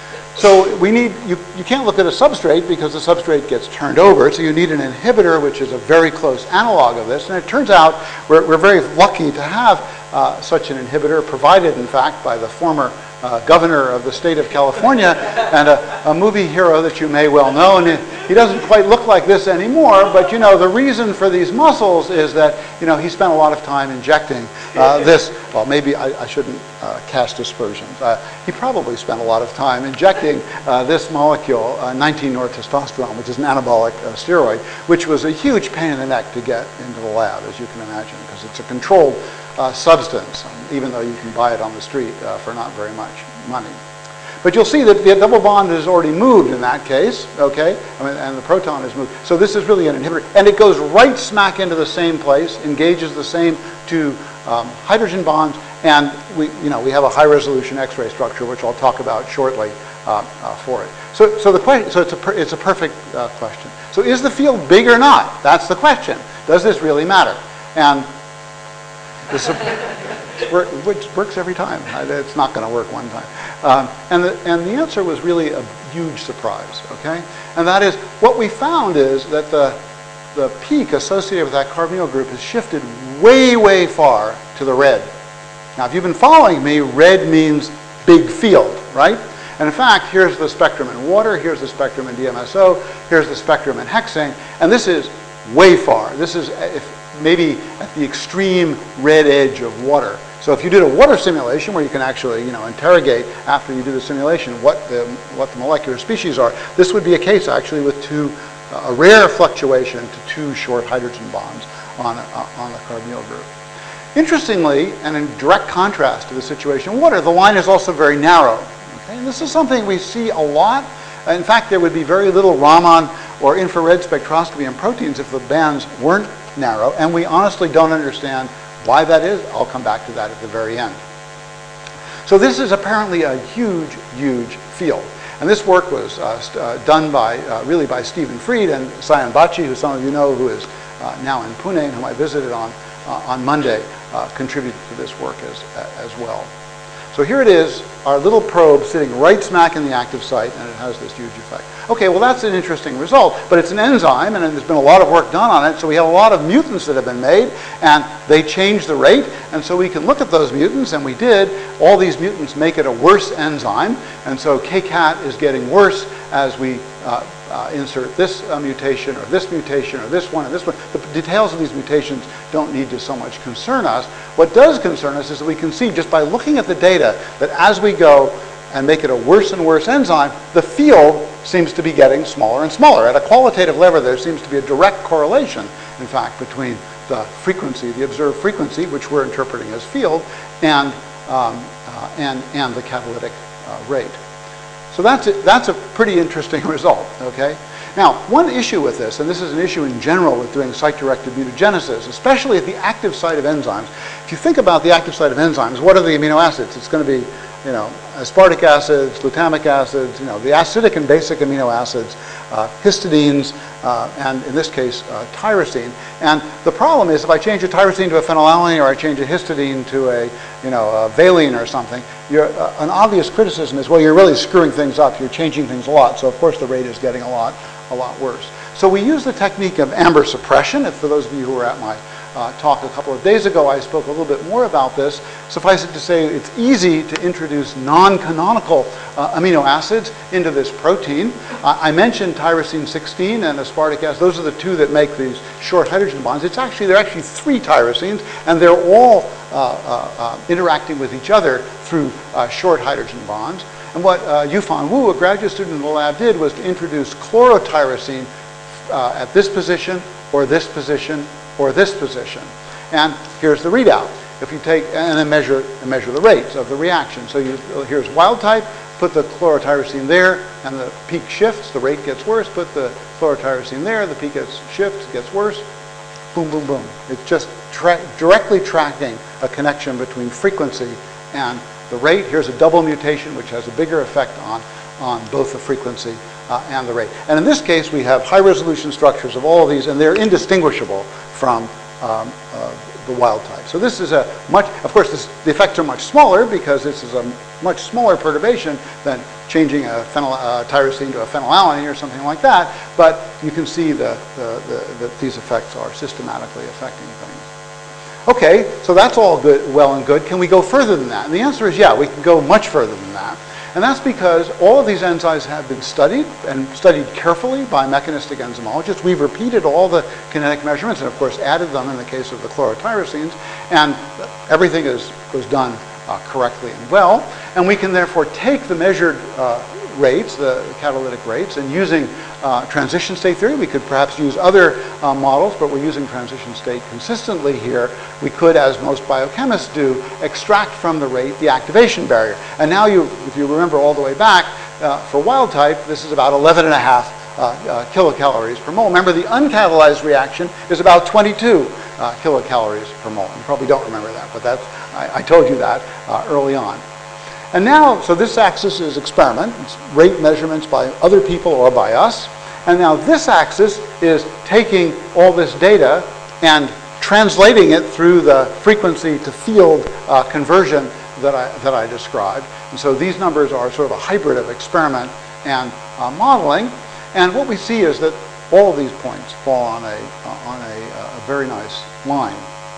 So we need, you, you can't look at a substrate because the substrate gets turned over, so you need an inhibitor, which is a very close analog of this. And it turns out we're, we're very lucky to have uh, such an inhibitor, provided, in fact, by the former Uh, governor of the state of California, and a, a movie hero that you may well know. And it, he doesn't quite look like this anymore, but you know, the reason for these muscles is that, you know, he spent a lot of time injecting uh, this, well, maybe I, I shouldn't uh, cast aspersions. Uh, he probably spent a lot of time injecting uh, this molecule, uh, nineteen nortestosterone, which is an anabolic uh, steroid, which was a huge pain in the neck to get into the lab, as you can imagine, because it's a controlled Uh, substance, even though you can buy it on the street uh, for not very much money. But you'll see that the double bond is already moved in that case, okay? I mean, and the proton is moved. So this is really an inhibitor. And it goes right smack into the same place, engages the same two um, hydrogen bonds, and we, you know, we have a high-resolution X-ray structure, which I'll talk about shortly uh, uh, for it. So, so the question, so it's a, per, it's a perfect uh, question. So is the field big or not? That's the question. Does this really matter? And This which works every time. It's not going to work one time. Um, and, the, and the answer was really a huge surprise, okay? And that is, what we found is that the, the peak associated with that carbonyl group has shifted way, way far to the red. Now, if you've been following me, red means big field, right? And in fact, here's the spectrum in water, here's the spectrum in D M S O, here's the spectrum in hexane, and this is way far. This is, if, maybe at the extreme red edge of water. So if you did a water simulation where you can actually, you know, interrogate after you do the simulation what the, what the molecular species are, this would be a case actually with two, uh, a rare fluctuation to two short hydrogen bonds on, uh, on the carbonyl group. Interestingly, and in direct contrast to the situation in water, the line is also very narrow. Okay? And this is something we see a lot. In fact, there would be very little Raman or infrared spectroscopy in proteins if the bands weren't narrow, and we honestly don't understand why that is. I'll come back to that at the very end. So this is apparently a huge, huge field. And this work was uh, uh, done by, uh, really by Stephen Fried and Sayan Bachi, who some of you know, who is uh, now in Pune, and whom I visited on, uh, on Monday, uh, contributed to this work as, uh, as well. So here it is, our little probe sitting right smack in the active site, and it has this huge effect. Okay, well that's an interesting result, but it's an enzyme, and there's been a lot of work done on it, so we have a lot of mutants that have been made, and they change the rate, and so we can look at those mutants, and we did. All these mutants make it a worse enzyme, and so K CAT is getting worse as we uh, uh, insert this uh, mutation, or this mutation, or this one, and this one. The details of these mutations don't need to so much concern us. What does concern us is that we can see, just by looking at the data, that as we go and make it a worse and worse enzyme, the field seems to be getting smaller and smaller. At a qualitative level, there seems to be a direct correlation, in fact, between the frequency, the observed frequency, which we're interpreting as field, and, um, uh, and, and the catalytic uh, rate. So that's a, that's a pretty interesting result, okay? Now, one issue with this, and this is an issue in general with doing site-directed mutagenesis, especially at the active site of enzymes. If you think about the active site of enzymes, what are the amino acids? It's going to be you know, aspartic acids, glutamic acids, you know, the acidic and basic amino acids, uh, histidines, uh, and in this case, uh, tyrosine. And the problem is if I change a tyrosine to a phenylalanine or I change a histidine to a, you know, a valine or something, you're, uh, an obvious criticism is, well, you're really screwing things up. You're changing things a lot. So of course the rate is getting a lot, a lot worse. So we use the technique of amber suppression. If for those of you who were at my uh, talk a couple of days ago, I spoke a little bit more about this. Suffice it to say, it's easy to introduce non-canonical uh, amino acids into this protein. Uh, I mentioned tyrosine sixteen and aspartic acid. Those are the two that make these short hydrogen bonds. It's actually, there are actually three tyrosines, and they're all uh, uh, uh, interacting with each other through uh, short hydrogen bonds. And what uh, Yufan Wu, a graduate student in the lab, did was to introduce chlorotyrosine uh, at this position, or this position, or this position. And here's the readout. If you take, and then measure, and measure the rates of the reaction. So you, here's wild type, put the chlorotyrosine there, and the peak shifts, the rate gets worse. Put the chlorotyrosine there, the peak gets, shifts, gets worse. Boom, boom, boom. It's just tra directly tracking a connection between frequency and the rate. Here's a double mutation, which has a bigger effect on, on both the frequency uh, and the rate. And in this case, we have high resolution structures of all of these, and they're indistinguishable from um, uh, the wild type. So this is a much, of course, this, the effects are much smaller because this is a much smaller perturbation than changing a phenyl, uh, tyrosine to a phenylalanine or something like that. But you can see the, the, the, that these effects are systematically affecting things. Okay, so that's all good, well and good. Can we go further than that? And the answer is yeah, we can go much further than that. And that's because all of these enzymes have been studied, and studied carefully by mechanistic enzymologists. We've repeated all the kinetic measurements and, of course, added them in the case of the chlorotyrosines. And everything is, was done uh, correctly and well. And we can, therefore, take the measured uh, rates, the catalytic rates, and using uh, transition state theory, we could perhaps use other uh, models, but we're using transition state consistently here. We could, as most biochemists do, extract from the rate the activation barrier. And now, you, if you remember all the way back, uh, for wild type, this is about eleven and a half uh, uh, kilocalories per mole. Remember, the uncatalyzed reaction is about twenty-two uh, kilocalories per mole. You probably don't remember that, but that's, I, I told you that uh, early on. And now, so this axis is experiment. It's rate measurements by other people or by us. And now this axis is taking all this data and translating it through the frequency to field uh, conversion that I, that I described. And so these numbers are sort of a hybrid of experiment and uh, modeling. And what we see is that all of these points fall on a, uh, on a, a very nice line.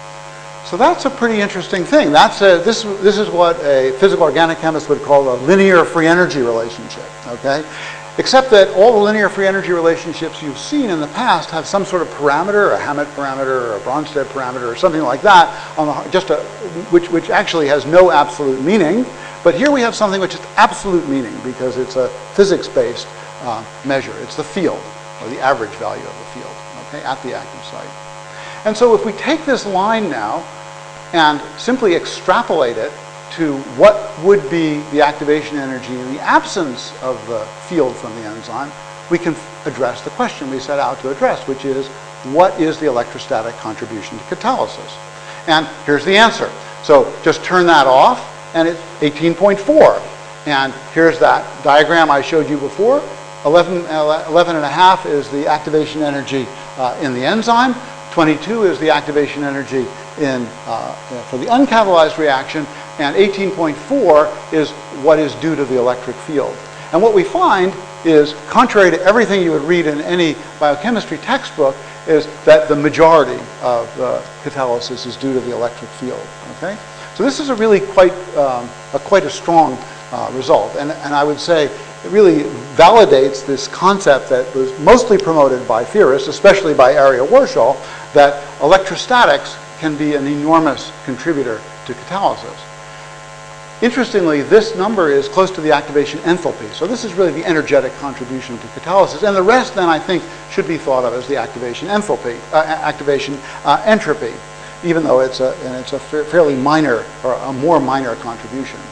So that's a pretty interesting thing. That's a, this, this is what a physical organic chemist would call a linear free energy relationship, okay? Except that all the linear free energy relationships you've seen in the past have some sort of parameter, a Hammett parameter, or a Bronsted parameter, or something like that, on the, just a, which, which actually has no absolute meaning. But here we have something which has absolute meaning because it's a physics-based uh, measure. It's the field, or the average value of the field, okay, at the active site. And so if we take this line now and simply extrapolate it to what would be the activation energy in the absence of the field from the enzyme, we can address the question we set out to address, which is, what is the electrostatic contribution to catalysis? And here's the answer. So just turn that off, and it's eighteen point four. And here's that diagram I showed you before. eleven, eleven and a half is the activation energy uh, in the enzyme. twenty-two is the activation energy in, uh, for the uncatalyzed reaction, and eighteen point four is what is due to the electric field. And what we find is, contrary to everything you would read in any biochemistry textbook, is that the majority of uh, catalysis is due to the electric field. Okay? So this is a really quite, um, a, quite a strong uh, result. And, and I would say it really validates this concept that was mostly promoted by theorists, especially by Ariel Warshall, that electrostatics can be an enormous contributor to catalysis. Interestingly, this number is close to the activation enthalpy. So this is really the energetic contribution to catalysis. And the rest, then, I think, should be thought of as the activation enthalpy, uh, activation uh, entropy, even though it's a, and it's a fa fairly minor, or a more minor contribution.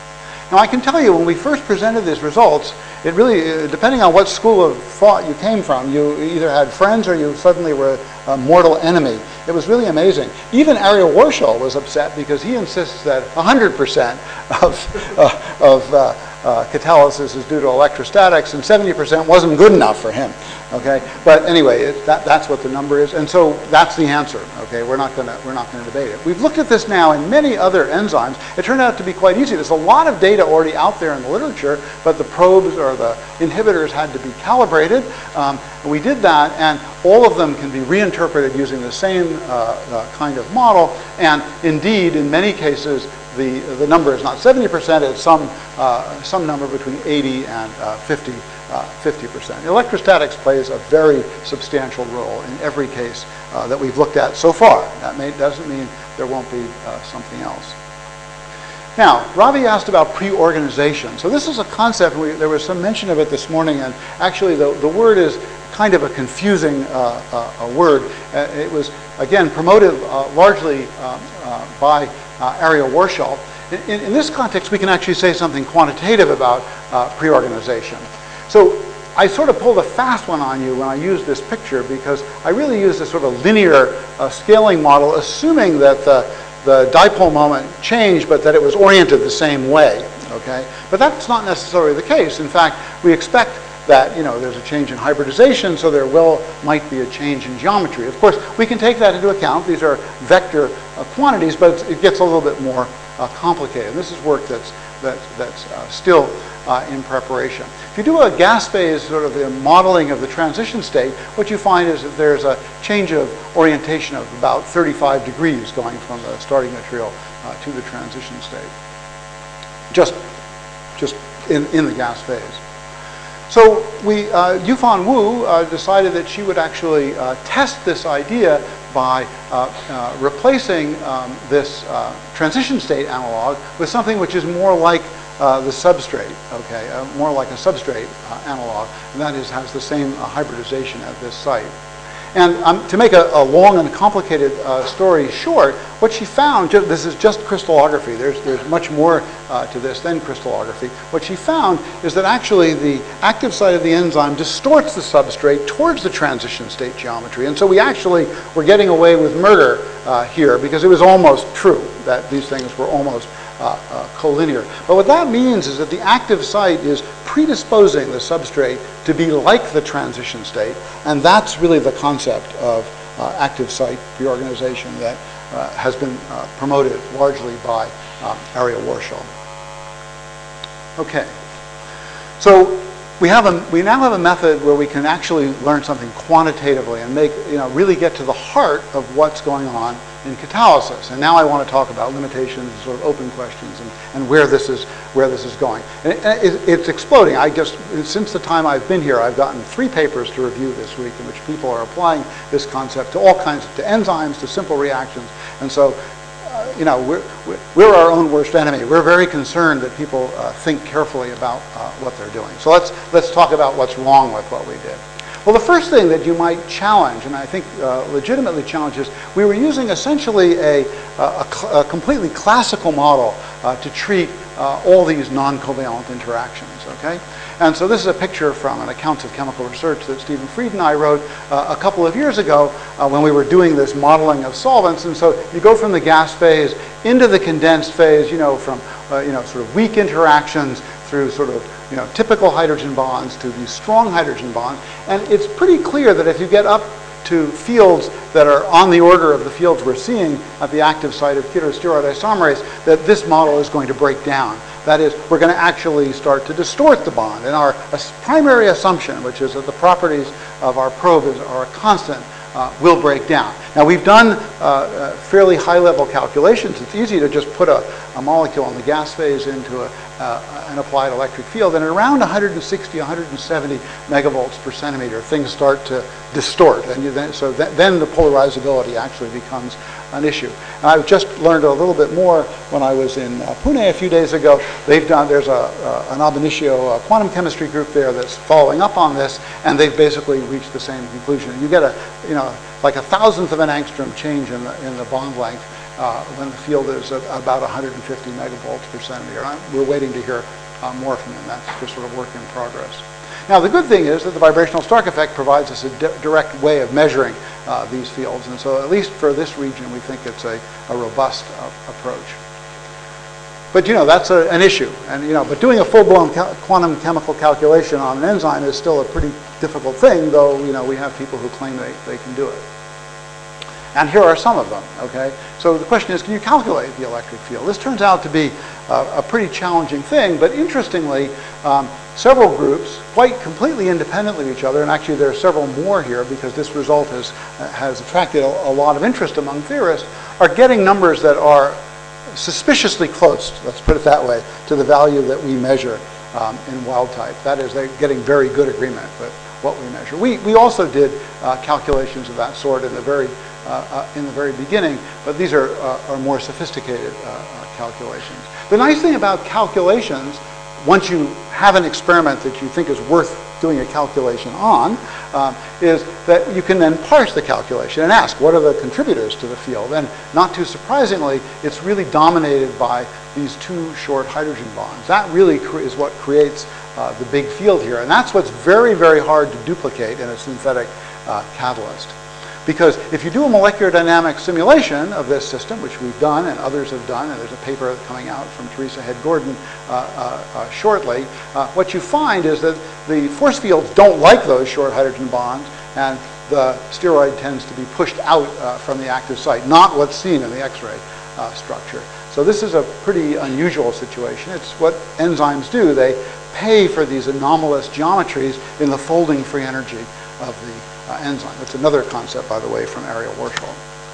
Now I can tell you, when we first presented these results, it really, depending on what school of thought you came from, you either had friends or you suddenly were a mortal enemy. It was really amazing. Even Ariel Warshall was upset because he insists that one hundred percent of, uh, of uh, uh, catalysis is due to electrostatics, and seventy percent wasn't good enough for him. Okay, but anyway, it, that, that's what the number is, and so that's the answer. Okay, we're not going to we're not going to debate it. We've looked at this now in many other enzymes. It turned out to be quite easy. There's a lot of data already out there in the literature, but the probes or the inhibitors had to be calibrated. Um, we did that, and all of them can be reinterpreted using the same uh, uh, kind of model. And indeed, in many cases, the the number is not seventy percent. It's some uh, some number between eighty and uh, fifty. Uh, fifty percent. Electrostatics plays a very substantial role in every case uh, that we've looked at so far. That may, doesn't mean there won't be uh, something else. Now, Ravi asked about pre-organization. So this is a concept, we, there was some mention of it this morning, and actually the, the word is kind of a confusing uh, uh, a word. Uh, it was, again, promoted uh, largely um, uh, by uh, Ariel Warshall. In, in this context, we can actually say something quantitative about uh, pre-organization. So I sort of pulled a fast one on you when I used this picture, because I really used a sort of linear uh, scaling model, assuming that the, the dipole moment changed, but that it was oriented the same way. Okay, but that's not necessarily the case. In fact, we expect that, you know, there's a change in hybridization, so there will might be a change in geometry. Of course, we can take that into account. These are vector uh, quantities, but it gets a little bit more uh, complicated. This is work that's that, that's uh, still uh, in preparation. If you do a gas phase sort of the modeling of the transition state, what you find is that there's a change of orientation of about thirty-five degrees going from the starting material uh, to the transition state, just, just in, in the gas phase. So we, uh, Yufan Wu uh, decided that she would actually uh, test this idea by uh, uh, replacing um, this uh, transition state analog with something which is more like uh, the substrate, okay, uh, more like a substrate uh, analog, and that is has the same uh, hybridization at this site. And um, to make a, a long and complicated uh, story short, what she found, just, this is just crystallography, there's, there's much more uh, to this than crystallography. What she found is that actually the active site of the enzyme distorts the substrate towards the transition state geometry. And so we actually were getting away with murder uh, here, because it was almost true that these things were almost Uh, uh, collinear. But what that means is that the active site is predisposing the substrate to be like the transition state, and that's really the concept of uh, active site reorganization that uh, has been uh, promoted largely by um, Ariel Warshall. Okay, so we have a we now have a method where we can actually learn something quantitatively and make you know really get to the heart of what's going on in catalysis. And now I want to talk about limitations, sort of open questions, and, and where this is where this is going. And it, it, it's exploding. I just since the time I've been here, I've gotten three papers to review this week in which people are applying this concept to all kinds of to enzymes, to simple reactions, and so. Uh, you know, we're, we're our own worst enemy. We're very concerned that people uh, think carefully about uh, what they're doing. So let's let's talk about what's wrong with what we did. Well, the first thing that you might challenge, and I think uh, legitimately challenge, is we were using essentially a, a, a completely classical model uh, to treat uh, all these non-covalent interactions, okay? And so this is a picture from an Accounts of Chemical Research that Stephen Fried and I wrote uh, a couple of years ago uh, when we were doing this modeling of solvents. And so you go from the gas phase into the condensed phase, you know, from, uh, you know, sort of weak interactions through sort of, you know, typical hydrogen bonds to these strong hydrogen bonds. And it's pretty clear that if you get up to fields that are on the order of the fields we're seeing at the active site of ketosteroid isomerase, that this model is going to break down. That is, we're going to actually start to distort the bond. And our primary assumption, which is that the properties of our probe is, are a constant, uh, will break down. Now, we've done uh, uh, fairly high-level calculations. It's easy to just put a, a molecule in the gas phase into a, uh, an applied electric field, and at around one hundred sixty, one hundred seventy megavolts per centimeter, things start to distort. And you then, so th then the polarizability actually becomes an issue. And I've just learned a little bit more when I was in uh, Pune a few days ago. They've done, there's a, uh, an ab initio uh, quantum chemistry group there that's following up on this, and they've basically reached the same conclusion. You get a, you know, like a thousandth of an angstrom change in the, in the bond length uh, when the field is a, about one hundred fifty megavolts per centimeter. And we're waiting to hear uh, more from them. That's just sort of work in progress. Now, the good thing is that the vibrational Stark effect provides us a di direct way of measuring uh, these fields. And so at least for this region, we think it's a, a robust uh, approach. But, you know, that's a, an issue. And, you know, but doing a full-blown quantum chemical calculation on an enzyme is still a pretty difficult thing, though, you know, we have people who claim they, they can do it. And here are some of them, okay? So the question is, can you calculate the electric field? This turns out to be uh, a pretty challenging thing, but interestingly, um, several groups, quite completely independently of each other, and actually there are several more here because this result has, has attracted a, a lot of interest among theorists, are getting numbers that are suspiciously close, let's put it that way, to the value that we measure um, in wild type. That is, they're getting very good agreement with what we measure. We, we also did uh, calculations of that sort in the very, uh, uh, in the very beginning, but these are, uh, are more sophisticated uh, uh, calculations. The nice thing about calculations, once you have an experiment that you think is worth doing a calculation on, um, is that you can then parse the calculation and ask, what are the contributors to the field? And not too surprisingly, it's really dominated by these two short hydrogen bonds. That really is what creates uh, the big field here. And that's what's very, very hard to duplicate in a synthetic uh, catalyst. Because if you do a molecular dynamics simulation of this system, which we've done and others have done, and there's a paper coming out from Teresa Head-Gordon uh, uh, uh, shortly, uh, what you find is that the force fields don't like those short hydrogen bonds, and the steroid tends to be pushed out uh, from the active site, not what's seen in the X-ray uh, structure. So this is a pretty unusual situation. It's what enzymes do. They pay for these anomalous geometries in the folding free energy of the Uh, enzyme. That's another concept, by the way, from Ariel Warshall.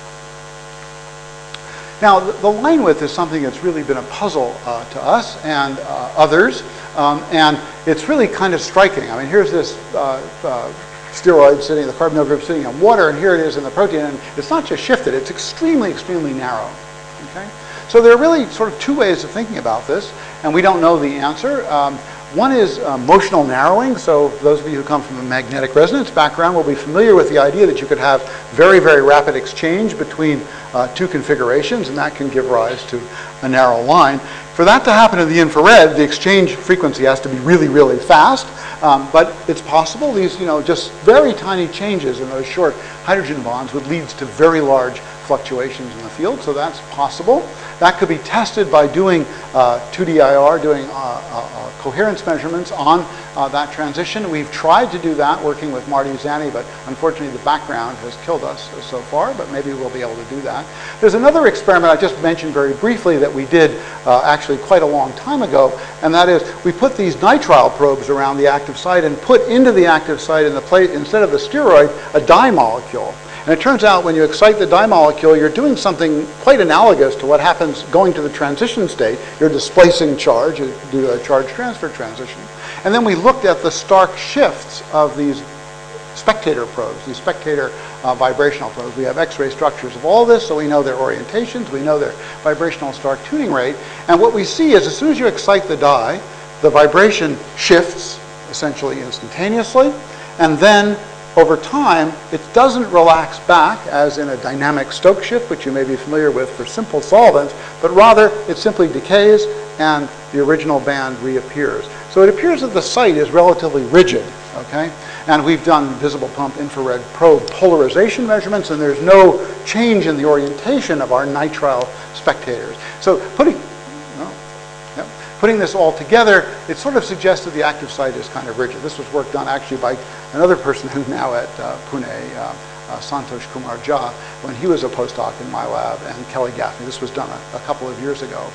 Now, the, the line width is something that's really been a puzzle uh, to us and uh, others, um, and it's really kind of striking. I mean, here's this uh, uh, steroid sitting, the carbonyl group sitting in water, and here it is in the protein, and it's not just shifted, it's extremely, extremely narrow. Okay? So there are really sort of two ways of thinking about this, and we don't know the answer. Um, One is uh, motional narrowing. So those of you who come from a magnetic resonance background will be familiar with the idea that you could have very, very rapid exchange between uh, two configurations, and that can give rise to a narrow line. For that to happen in the infrared, the exchange frequency has to be really, really fast. Um, but it's possible. These, you know, just very tiny changes in those short hydrogen bonds would lead to very large fluctuations in the field. So that's possible. That could be tested by doing uh, two D I R, doing uh, uh, coherence measurements on uh, that transition. We've tried to do that working with Marty Zanni, but unfortunately the background has killed us so far, but maybe we'll be able to do that. There's another experiment I just mentioned very briefly that we did uh, actually quite a long time ago, and that is we put these nitrile probes around the active site and put into the active site in the plate, instead of the steroid, a dye molecule. And it turns out when you excite the dye molecule, you're doing something quite analogous to what happens going to the transition state. You're displacing charge due to a charge transfer transition. And then we looked at the Stark shifts of these spectator probes, these spectator uh, vibrational probes. We have X-ray structures of all this, so we know their orientations, we know their vibrational Stark tuning rate. And what we see is as soon as you excite the dye, the vibration shifts essentially instantaneously, and then over time, it doesn't relax back as in a dynamic Stokes shift, which you may be familiar with for simple solvents, but rather it simply decays and the original band reappears. So it appears that the site is relatively rigid, okay? And we've done visible pump infrared probe polarization measurements, and there's no change in the orientation of our nitrile spectators. So putting, no, yep. Putting this all together, it sort of suggests that the active site is kind of rigid. This was work done actually by another person who's now at uh, Pune, uh, uh, Santosh Kumar Jha, when he was a postdoc in my lab, and Kelly Gaffney. This was done a, a couple of years ago.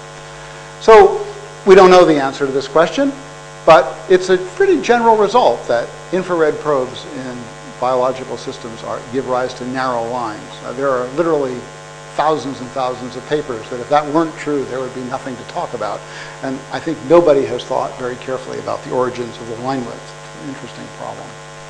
So we don't know the answer to this question, but it's a pretty general result that infrared probes in biological systems are, give rise to narrow lines. Uh, there are literally thousands and thousands of papers that if that weren't true, there would be nothing to talk about. And I think nobody has thought very carefully about the origins of the line width. It's an interesting problem.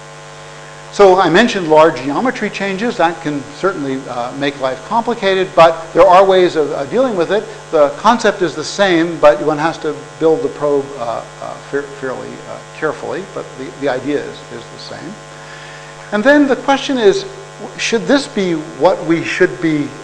So I mentioned large geometry changes. That can certainly uh, make life complicated, but there are ways of uh, dealing with it. The concept is the same, but one has to build the probe uh, uh, fairly uh, carefully, but the, the idea is, is the same. And then the question is, should this be what we should be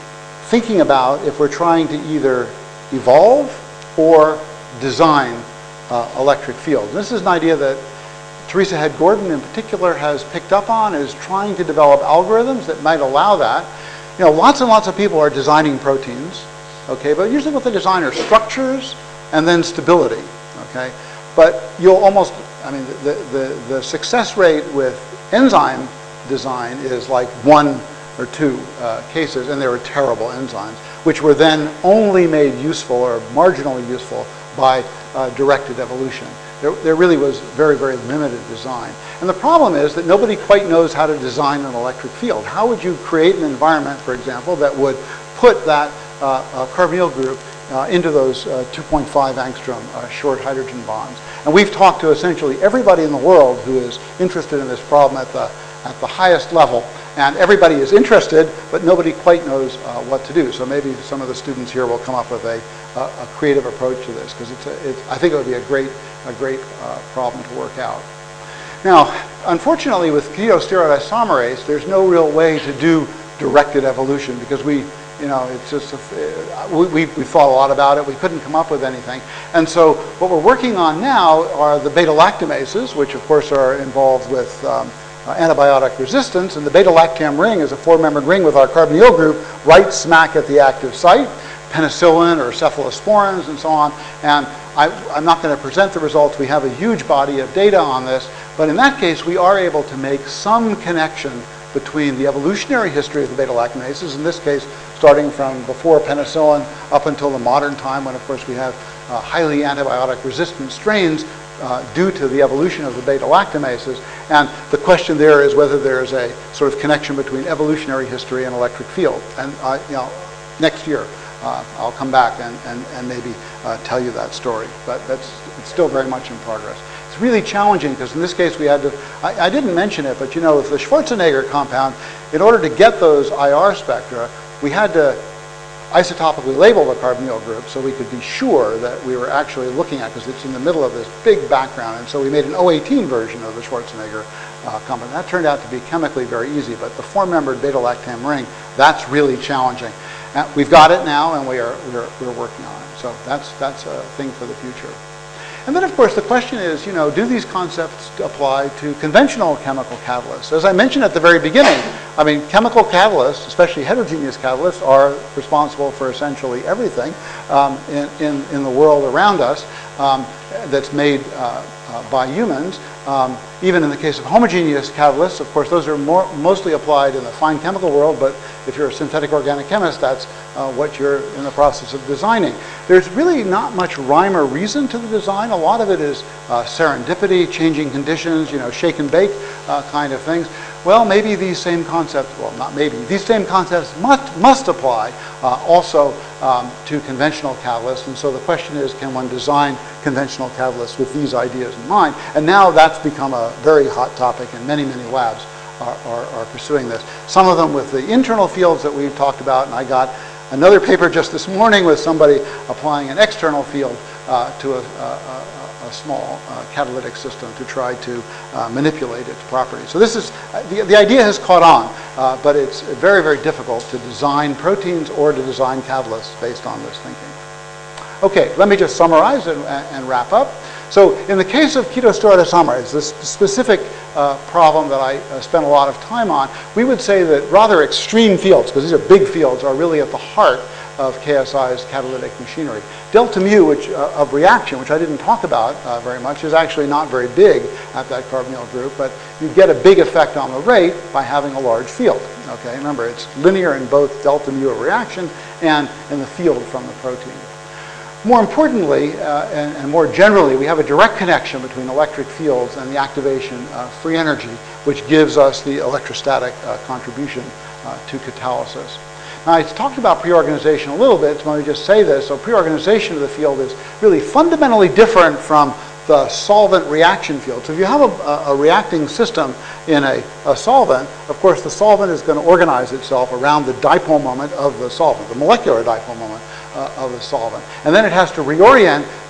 thinking about if we're trying to either evolve or design uh, electric fields. This is an idea that Teresa Head Gordon in particular has picked up on, is trying to develop algorithms that might allow that. You know, lots and lots of people are designing proteins, okay, but usually what they design are structures and then stability, okay? But you'll almost, I mean, the, the, the success rate with enzyme design is like one or two uh, cases, and they were terrible enzymes, which were then only made useful or marginally useful by uh, directed evolution. There, there really was very, very limited design. And the problem is that nobody quite knows how to design an electric field. How would you create an environment, for example, that would put that uh, uh, carbonyl group uh, into those uh, two point five angstrom uh, short hydrogen bonds? And we've talked to essentially everybody in the world who is interested in this problem at the, at the highest level. And everybody is interested, but nobody quite knows uh, what to do. So maybe some of the students here will come up with a, a, a creative approach to this, because it's, a, it's, I think it would be a great, a great uh, problem to work out. Now, unfortunately, with ketosteroideisomerase, there's no real way to do directed evolution, because we, you know, it's just, a, we, we, we thought a lot about it. We couldn't come up with anything. And so what we're working on now are the beta-lactamases, which of course are involved with um, Uh, antibiotic resistance, and the beta-lactam ring is a four-membered ring with our carbonyl group right smack at the active site, penicillin or cephalosporins and so on. And I, I'm not going to present the results. We have a huge body of data on this, but in that case we are able to make some connection between the evolutionary history of the beta-lactamases, in this case starting from before penicillin up until the modern time, when of course we have uh, highly antibiotic resistant strains Uh, due to the evolution of the beta-lactamases. And the question there is whether there's a sort of connection between evolutionary history and electric field. And uh, you know, next year uh, I'll come back and, and, and maybe uh, tell you that story. But that's it's still very much in progress. It's really challenging because in this case we had to, I, I didn't mention it, but you know, with the Schwarzenegger compound, in order to get those I R spectra, we had to isotopically label the carbonyl group so we could be sure that we were actually looking at, because it's in the middle of this big background. And so we made an O eighteen version of the Schwarzenegger uh, compound. That turned out to be chemically very easy, but the four-membered beta-lactam ring, that's really challenging. Uh, we've got it now, and we are, we're, we're working on it. So that's, that's a thing for the future. And then, of course, the question is, you know, do these concepts apply to conventional chemical catalysts? As I mentioned at the very beginning, I mean, chemical catalysts, especially heterogeneous catalysts, are responsible for essentially everything um, in, in, in the world around us um, that's made uh, uh, by humans. Um, even in the case of homogeneous catalysts, of course, those are more, mostly applied in the fine chemical world, but if you're a synthetic organic chemist, that's uh, what you're in the process of designing. There's really not much rhyme or reason to the design. A lot of it is uh, serendipity, changing conditions, you know, shake and bake uh, kind of things. Well, maybe these same concepts, well, not maybe, these same concepts must, must apply uh, also um, to conventional catalysts. And so the question is, can one design conventional catalysts with these ideas in mind? And now that's become a very hot topic, and many, many labs are, are, are pursuing this. Some of them with the internal fields that we've talked about, and I got another paper just this morning with somebody applying an external field uh, to a, a, a small uh, catalytic system to try to uh, manipulate its properties. So this is, uh, the, the idea has caught on, uh, but it's very, very difficult to design proteins or to design catalysts based on this thinking. Okay, let me just summarize and, and wrap up. So in the case of ketosteroideisomerase, this specific uh, problem that I uh, spent a lot of time on, we would say that rather extreme fields, because these are big fields, are really at the heart of K S I's catalytic machinery. Delta mu which, uh, of reaction, which I didn't talk about uh, very much, is actually not very big at that carbonyl group, but you get a big effect on the rate by having a large field. Okay, remember, it's linear in both delta mu of reaction and in the field from the protein. More importantly, uh, and, and more generally, we have a direct connection between electric fields and the activation of free energy, which gives us the electrostatic uh, contribution uh, to catalysis. Now, I talked about pre-organization a little bit, so let me just say this. So pre-organization of the field is really fundamentally different from the solvent reaction field. So if you have a, a reacting system in a, a solvent, of course the solvent is going to organize itself around the dipole moment of the solvent, the molecular dipole moment uh, of the solvent. And then it has to reorient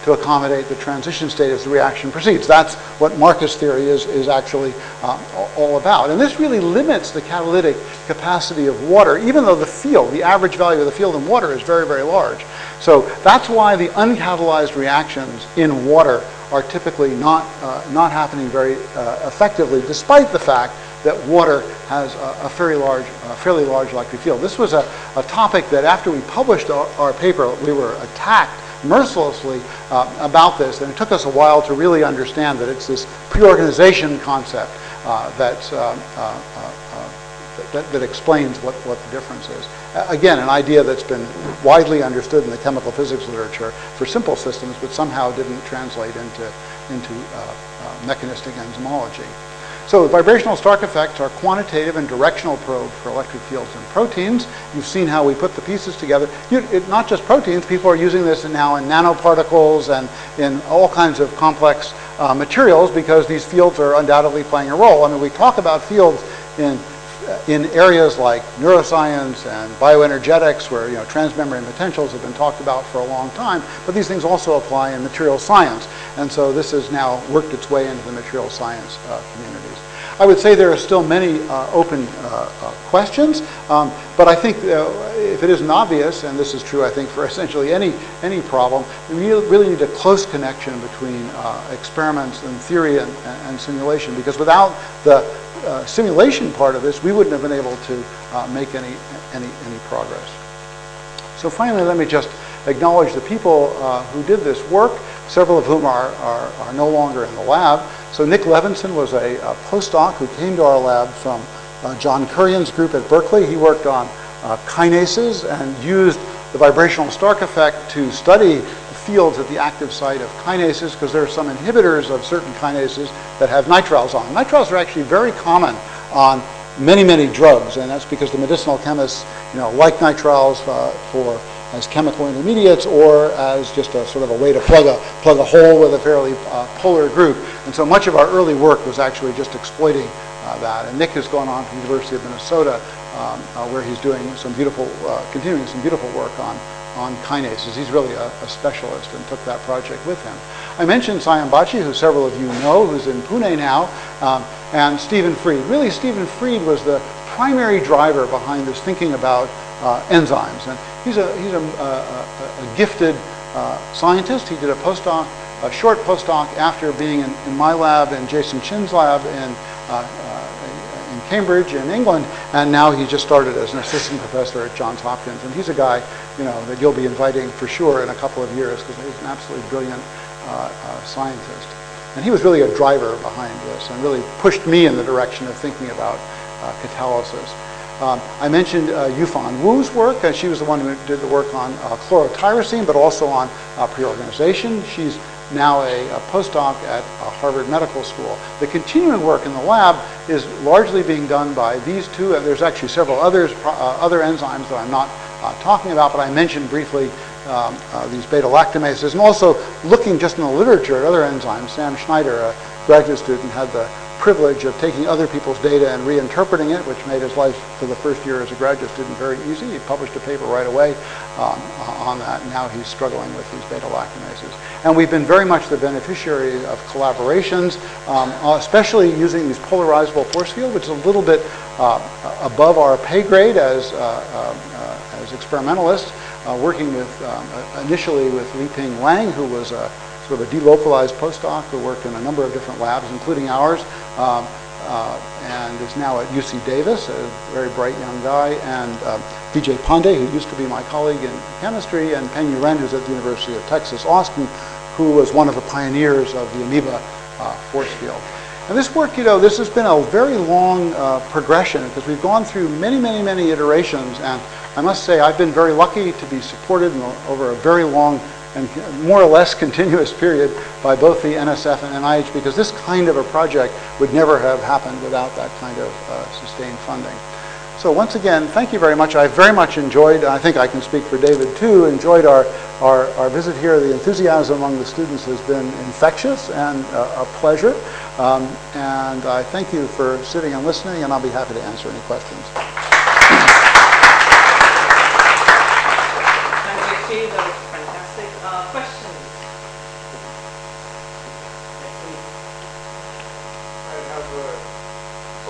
to accommodate the transition state as the reaction proceeds. That's what Marcus theory is, is actually uh, all about. And this really limits the catalytic capacity of water, even though the field, the average value of the field in water is very, very large. So that's why the uncatalyzed reactions in water are typically not, uh, not happening very uh, effectively, despite the fact that water has a, a fairly large, a fairly large electric field. This was a, a topic that after we published our, our paper, we were attacked mercilessly uh, about this, and it took us a while to really understand that it's this pre-organization concept uh, that's, uh, uh, uh, that, that explains what, what the difference is. Uh, again, an idea that's been widely understood in the chemical physics literature for simple systems, but somehow didn't translate into, into uh, uh, mechanistic enzymology. So vibrational Stark effects are quantitative and directional probes for electric fields in proteins. You've seen how we put the pieces together. You, it, not just proteins, people are using this now in nanoparticles and in all kinds of complex uh, materials because these fields are undoubtedly playing a role. I mean, we talk about fields in, in areas like neuroscience and bioenergetics where, you know, transmembrane potentials have been talked about for a long time, but these things also apply in material science. And so this has now worked its way into the material science uh, communities. I would say there are still many uh, open uh, uh, questions, um, but I think uh, if it isn't obvious, and this is true I think for essentially any, any problem, we really need a close connection between uh, experiments and theory and, and simulation, because without the uh, simulation part of this, we wouldn't have been able to uh, make any, any, any progress. So finally, let me just acknowledge the people uh, who did this work, several of whom are, are, are no longer in the lab. So Nick Levinson was a, a postdoc who came to our lab from uh, John Kurian's group at Berkeley. He worked on uh, kinases and used the vibrational Stark effect to study the fields at the active site of kinases, because there are some inhibitors of certain kinases that have nitriles on them. Nitriles are actually very common on many, many drugs, and that's because the medicinal chemists, you know, like nitriles uh, for as chemical intermediates or as just a sort of a way to plug a, plug a hole with a fairly uh, polar group. And so much of our early work was actually just exploiting uh, that. And Nick has gone on to the University of Minnesota um, uh, where he's doing some beautiful, uh, continuing some beautiful work on, on kinases. He's really a, a specialist and took that project with him. I mentioned Sayam Bachi, who several of you know, who's in Pune now, um, and Stephen Fried. Really, Stephen Fried was the primary driver behind this thinking about uh, enzymes. And he's a, he's a, a, a gifted uh, scientist. He did a postdoc, a short postdoc after being in, in my lab and Jason Chin's lab in, uh, uh, in Cambridge in England, and now he just started as an assistant professor at Johns Hopkins. And he's a guy, you know, that you'll be inviting for sure in a couple of years, because he's an absolutely brilliant uh, uh, scientist. And he was really a driver behind this and really pushed me in the direction of thinking about uh, catalysis. Um, I mentioned uh, Yufan Wu's work. Uh, she was the one who did the work on uh, chlorotyrosine, but also on uh, pre-organization. She's now a, a postdoc at uh, Harvard Medical School. The continuing work in the lab is largely being done by these two, and there's actually several others, uh, other enzymes that I'm not uh, talking about, but I mentioned briefly um, uh, these beta-lactamases, and also looking just in the literature at other enzymes. Sam Schneider, a graduate student, had the privilege of taking other people's data and reinterpreting it, which made his life for the first year as a graduate student very easy. He published a paper right away um, on that, and now he's struggling with these beta-lactamases. And we've been very much the beneficiary of collaborations, um, especially using these polarizable force field, which is a little bit uh, above our pay grade as, uh, uh, as experimentalists, uh, working with um, initially with Liping Wang, who was a sort of a delocalized postdoc who worked in a number of different labs, including ours, um, uh, and is now at U C Davis, a very bright young guy, and uh, Vijay Pandey, who used to be my colleague in chemistry, and Peng Ren, who's at the University of Texas, Austin, who was one of the pioneers of the amoeba uh, force field. And this work, you know, this has been a very long uh, progression, because we've gone through many, many, many iterations, and I must say I've been very lucky to be supported in, over a very long and more or less continuous period by both the N S F and N I H, because this kind of a project would never have happened without that kind of uh, sustained funding. So once again, thank you very much. I very much enjoyed, I think I can speak for David too, enjoyed our, our, our visit here. The enthusiasm among the students has been infectious and uh, a pleasure. Um, and I thank you for sitting and listening, and I'll be happy to answer any questions. Thank you, Steve. That was fantastic. Uh, questions?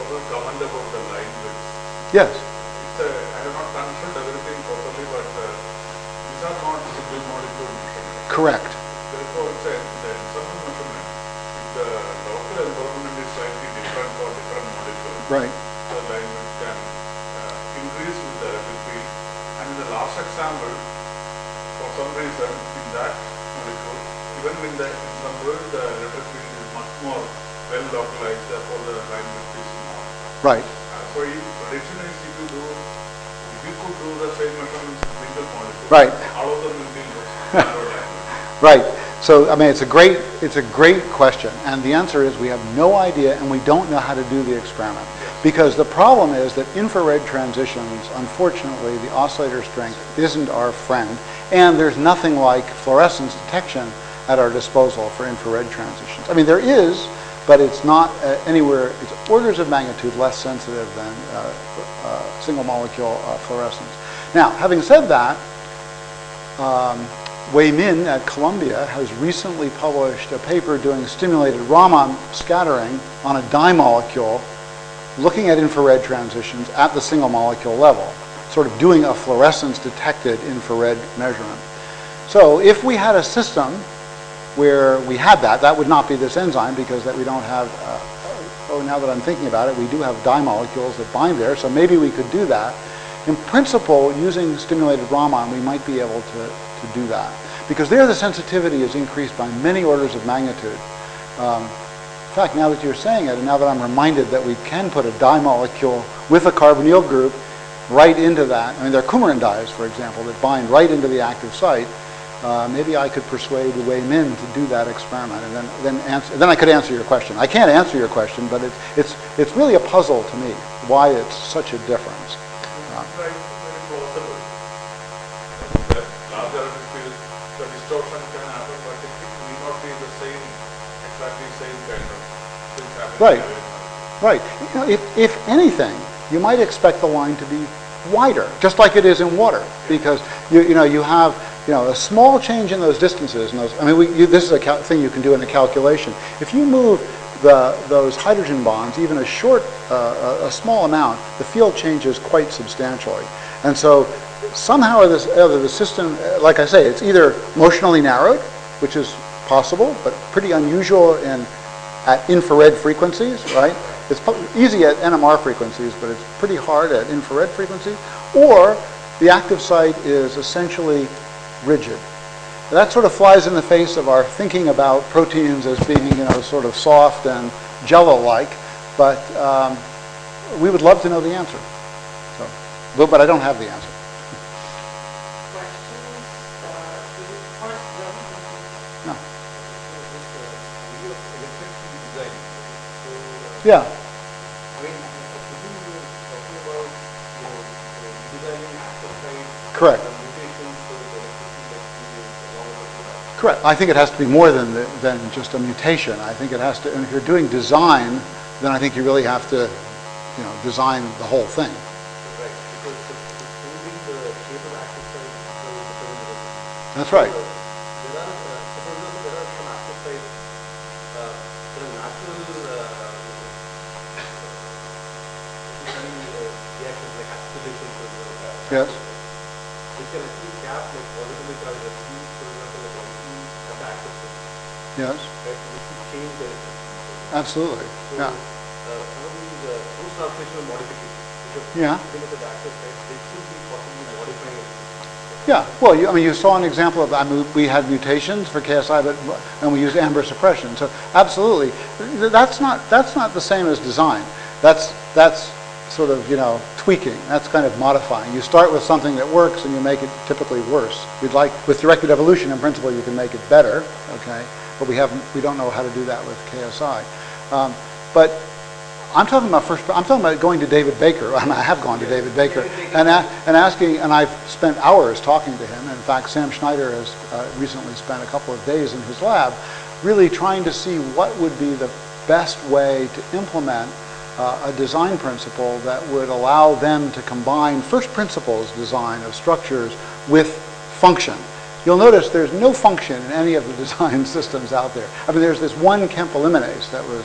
also comment about the line width. Yes. It's a, I have not understood everything properly, but uh, these are not single molecule measurements. Correct. Therefore, it's a, the ensemble measurement. If the local environment is slightly different for different molecules, Right. the line width can uh, increase with the electric field. And in the last example, for some reason, in that molecule, even when the in some world the electric field is much more well localized, therefore the line width is small. Right. Uh, so if prediction is if you do, if you could do the same measurements in single molecule, Right. all of them will be narrow line width. Right. So, I mean, it's a great, it's a great question. And the answer is we have no idea and we don't know how to do the experiment. Because the problem is that infrared transitions, unfortunately, the oscillator strength isn't our friend. And there's nothing like fluorescence detection at our disposal for infrared transitions. I mean, there is, but it's not uh, anywhere, it's orders of magnitude less sensitive than uh, uh, single molecule uh, fluorescence. Now, having said that, um, Wei Min at Columbia has recently published a paper doing stimulated Raman scattering on a dye molecule, looking at infrared transitions at the single molecule level, sort of doing a fluorescence detected infrared measurement. So if we had a system where we had that, that would not be this enzyme because that we don't have, uh, oh, now that I'm thinking about it, we do have dye molecules that bind there, so maybe we could do that. In principle, using stimulated Raman, we might be able to, to do that. Because there the sensitivity is increased by many orders of magnitude. Um, in fact, now that you're saying it, and now that I'm reminded that we can put a dye molecule with a carbonyl group right into that, I mean, there are coumarin dyes, for example, that bind right into the active site. Uh, maybe I could persuade Wei Min to do that experiment, and then then, answer, then I could answer your question. I can't answer your question, but it's it's it's really a puzzle to me why it's such a difference. Uh, Right, very plausible. The larger electric field, the distortion can happen, but it may not be the same, exactly same kind of things happening. Right. everywhere. Right. You know, if if anything, you might expect the line to be wider, just like it is in water, because you you know you have you know a small change in those distances. And those, I mean, we, you, this is a cal- thing you can do in a calculation. If you move the those hydrogen bonds even a short, uh, a, a small amount, the field changes quite substantially. And so somehow or this other, the system, like I say, it's either motionally narrowed, which is possible, but pretty unusual in at infrared frequencies, right? It's easy at N M R frequencies, but it's pretty hard at infrared frequencies. Or the active site is essentially rigid. That sort of flies in the face of our thinking about proteins as being, you know, sort of soft and jello-like. But um, we would love to know the answer. So, but, but I don't have the answer. Questions? Uh, is it first done? No. Yeah. Yeah. I mean, assuming you were talking about, you know, designing active site, Correct. the mutations for the electricity that you along with that. Correct. I think it has to be more than the, than just a mutation. I think it has to. And if you're doing design, then I think you really have to, you know, design the whole thing. Right, because the, the, the shape of active site is very determined. That's right. So, there are, uh, so for example, there are some active sites, uh, there are natural uh, uh, reactions like acetylation, for example. Yes. Which can actually cap like positively charged residues, for example, like molecules at the active site. Yes. Right, so which could change their intensity. Absolutely. So, Yeah. uh, some of these uh, post-translational modifications, because Yeah. if you look at the active site, they could be possibly modifying it. Yeah, well, you, I mean, you saw an example of, I mean, we had mutations for K S I, but, and we used amber suppression. So absolutely, that's not, that's not the same as design. That's, that's sort of, you know, tweaking. That's kind of modifying. You start with something that works and you make it typically worse. We'd like, with directed evolution, in principle, you can make it better, okay? But we haven't, we don't know how to do that with K S I. Um, but I'm talking about first, I'm talking about going to David Baker. I, mean, I have gone to David Baker and, a, and asking, and I've spent hours talking to him. In fact, Sam Schneider has uh, recently spent a couple of days in his lab really trying to see what would be the best way to implement uh, a design principle that would allow them to combine first principles design of structures with function. You'll notice there's no function in any of the design systems out there. I mean, there's this one Kemp eliminase that was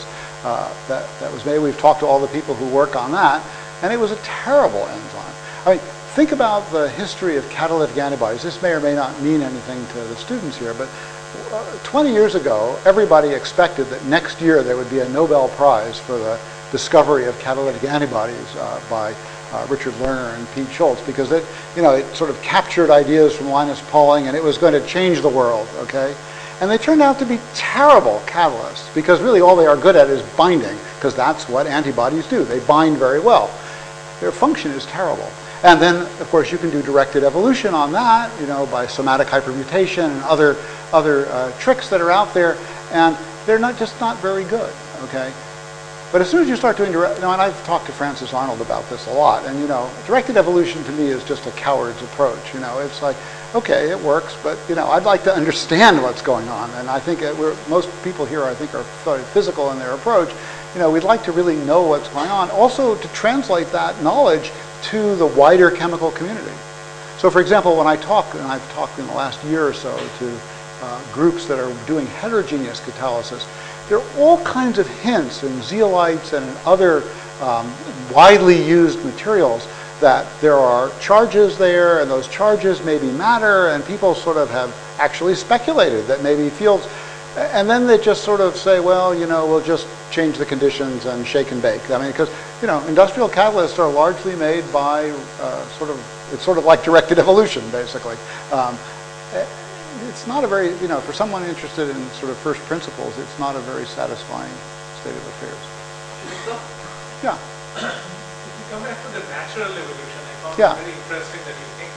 uh, that, that was made. We've talked to all the people who work on that, and it was a terrible enzyme. I mean, think about the history of catalytic antibodies. This may or may not mean anything to the students here, but uh, twenty years ago, everybody expected that next year there would be a Nobel Prize for the discovery of catalytic antibodies uh, by uh, Richard Lerner and Pete Schultz, because it, you know, it sort of captured ideas from Linus Pauling, and it was going to change the world, okay? And they turned out to be terrible catalysts, because really all they are good at is binding, because that's what antibodies do. They bind very well. Their function is terrible. And then, of course, you can do directed evolution on that, you know, by somatic hypermutation and other other uh, tricks that are out there, and they're not just not very good, okay? But as soon as you start doing direct, you know, and I've talked to Francis Arnold about this a lot, and you know, directed evolution to me is just a coward's approach. You know, it's like, okay, it works, but you know, I'd like to understand what's going on, and I think it, we're, most people here, I think, are very physical in their approach. You know, we'd like to really know what's going on, also to translate that knowledge to the wider chemical community. So, for example, when I talk, and I've talked in the last year or so to uh, groups that are doing heterogeneous catalysis, there are all kinds of hints in zeolites and in other um, widely used materials that there are charges there, and those charges maybe matter, and people sort of have actually speculated that maybe fields, and then they just sort of say, well, you know, we'll just change the conditions and shake and bake. I mean, because, you know, industrial catalysts are largely made by uh, sort of, it's sort of like directed evolution, basically. Um, it's not a very, you know, for someone interested in sort of first principles, it's not a very satisfying state of affairs. Yeah. If you come back to the natural evolution, I found Yeah. it very interesting that you think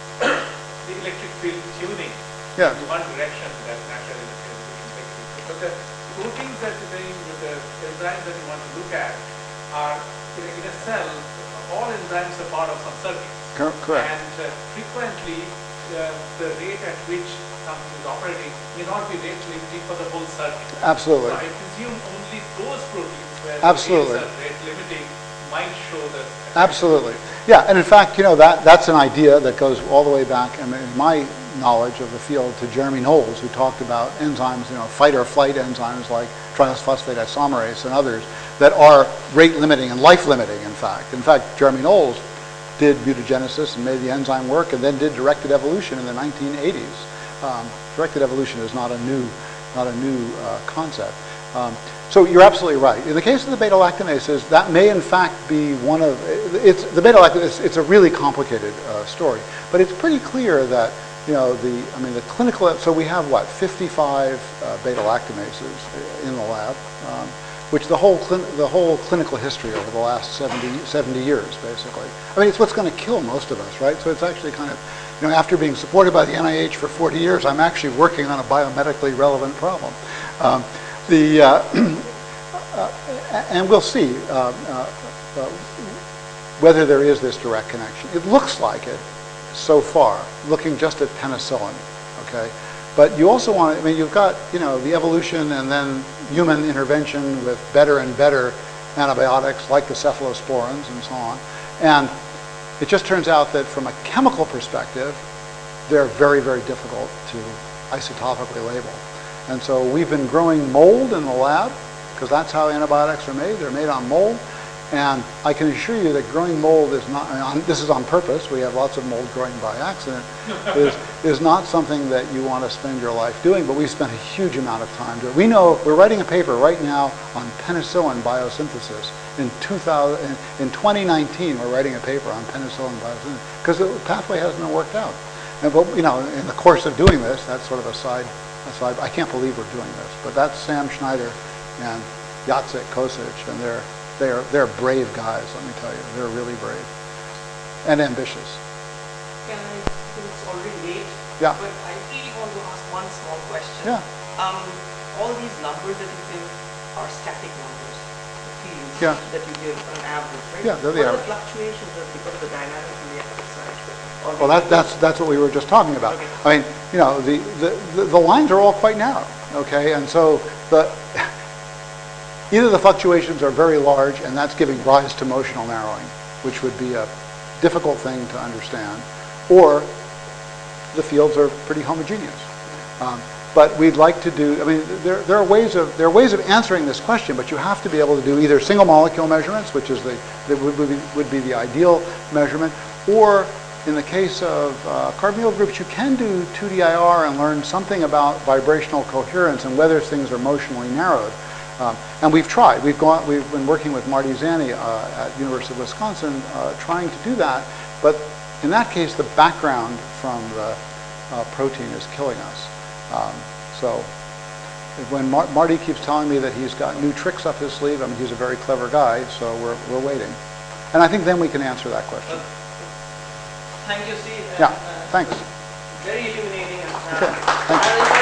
the electric field tuning Yeah. in one direction that natural evolution is. But the proteins that they, the enzymes that you want to look at are, in a, in a cell, all enzymes are part of some circuits. Cor- correct. And uh, frequently, uh, the rate at which something is operating may not be rate limiting for the whole circuit. Absolutely. So I presume only those proteins where Absolutely. the rates are rate limiting might show the effect. Absolutely. Yeah, and in fact, you know, that, that's an idea that goes all the way back, I mean, in my knowledge of the field, to Jeremy Knowles, who talked about enzymes, you know, fight or flight enzymes like triphosphate isomerase and others that are rate limiting and life limiting, in fact. In fact, Jeremy Knowles did mutagenesis and made the enzyme work, and then did directed evolution in the nineteen eighties. Um, directed evolution is not a new, not a new uh, concept. Um, so you're absolutely right. In the case of the beta-lactamases, that may in fact be one of, it's, the beta-lactamase, it's a really complicated uh, story, but it's pretty clear that, you know, the, I mean, the clinical, so we have what, fifty-five uh, beta-lactamases in the lab, um, which the whole, the whole clinical history over the last seventy, seventy years, basically. I mean, it's what's going to kill most of us, right? So it's actually kind of, you know, after being supported by the N I H for forty years, I'm actually working on a biomedically relevant problem. Um, the, uh, uh, and we'll see uh, uh, uh, whether there is this direct connection. It looks like it so far, looking just at penicillin, okay? But you also want to, I mean, you've got, you know, the evolution and then human intervention with better and better antibiotics like the cephalosporins and so on. And it just turns out that from a chemical perspective, they're very, very difficult to isotopically label. And so we've been growing mold in the lab, because that's how antibiotics are made. They're made on mold. And I can assure you that growing mold is not, I mean, this is on purpose, we have lots of mold growing by accident, is, is not something that you want to spend your life doing, but we spent a huge amount of time doing it. We know, we're writing a paper right now on penicillin biosynthesis. In two thousand, in, in twenty nineteen, we're writing a paper on penicillin biosynthesis, because the pathway hasn't been worked out. And, but, you know, in the course of doing this, that's sort of a side, a side, I can't believe we're doing this, but that's Sam Schneider and Jacek Kosic, and they're, They're, they're brave guys, let me tell you. They're really brave and ambitious. Can I, because it's already late, Yeah. but I really want to ask one small question. Yeah. Um, all these numbers that you give are static numbers, the fields Yeah. that you give on an average, right? Yeah, they're the What are average. the fluctuations are because of the dynamic in the active site? Or Well, that, that's, that's what we were just talking about. Okay. I mean, you know, the, the, the, the lines are all quite narrow, okay? And so the, either the fluctuations are very large, and that's giving rise to motional narrowing, which would be a difficult thing to understand, or the fields are pretty homogeneous. Um, but we'd like to do, I mean, there, there are ways of, there are ways of answering this question, but you have to be able to do either single molecule measurements, which is the, that would, would, be, would be the ideal measurement, or in the case of uh, carbonyl groups, you can do two D I R and learn something about vibrational coherence and whether things are motionally narrowed. Um, and we've tried. We've gone. We've been working with Marty Zanni uh, at University of Wisconsin, uh, trying to do that. But in that case, the background from the uh, protein is killing us. Um, so when Mar Marty keeps telling me that he's got new tricks up his sleeve, I mean, he's a very clever guy. So we're we're waiting. And I think then we can answer that question. Uh, thank you, Steve. Yeah. And, uh, Thanks. Very illuminating. And, uh, Okay. Thanks. I will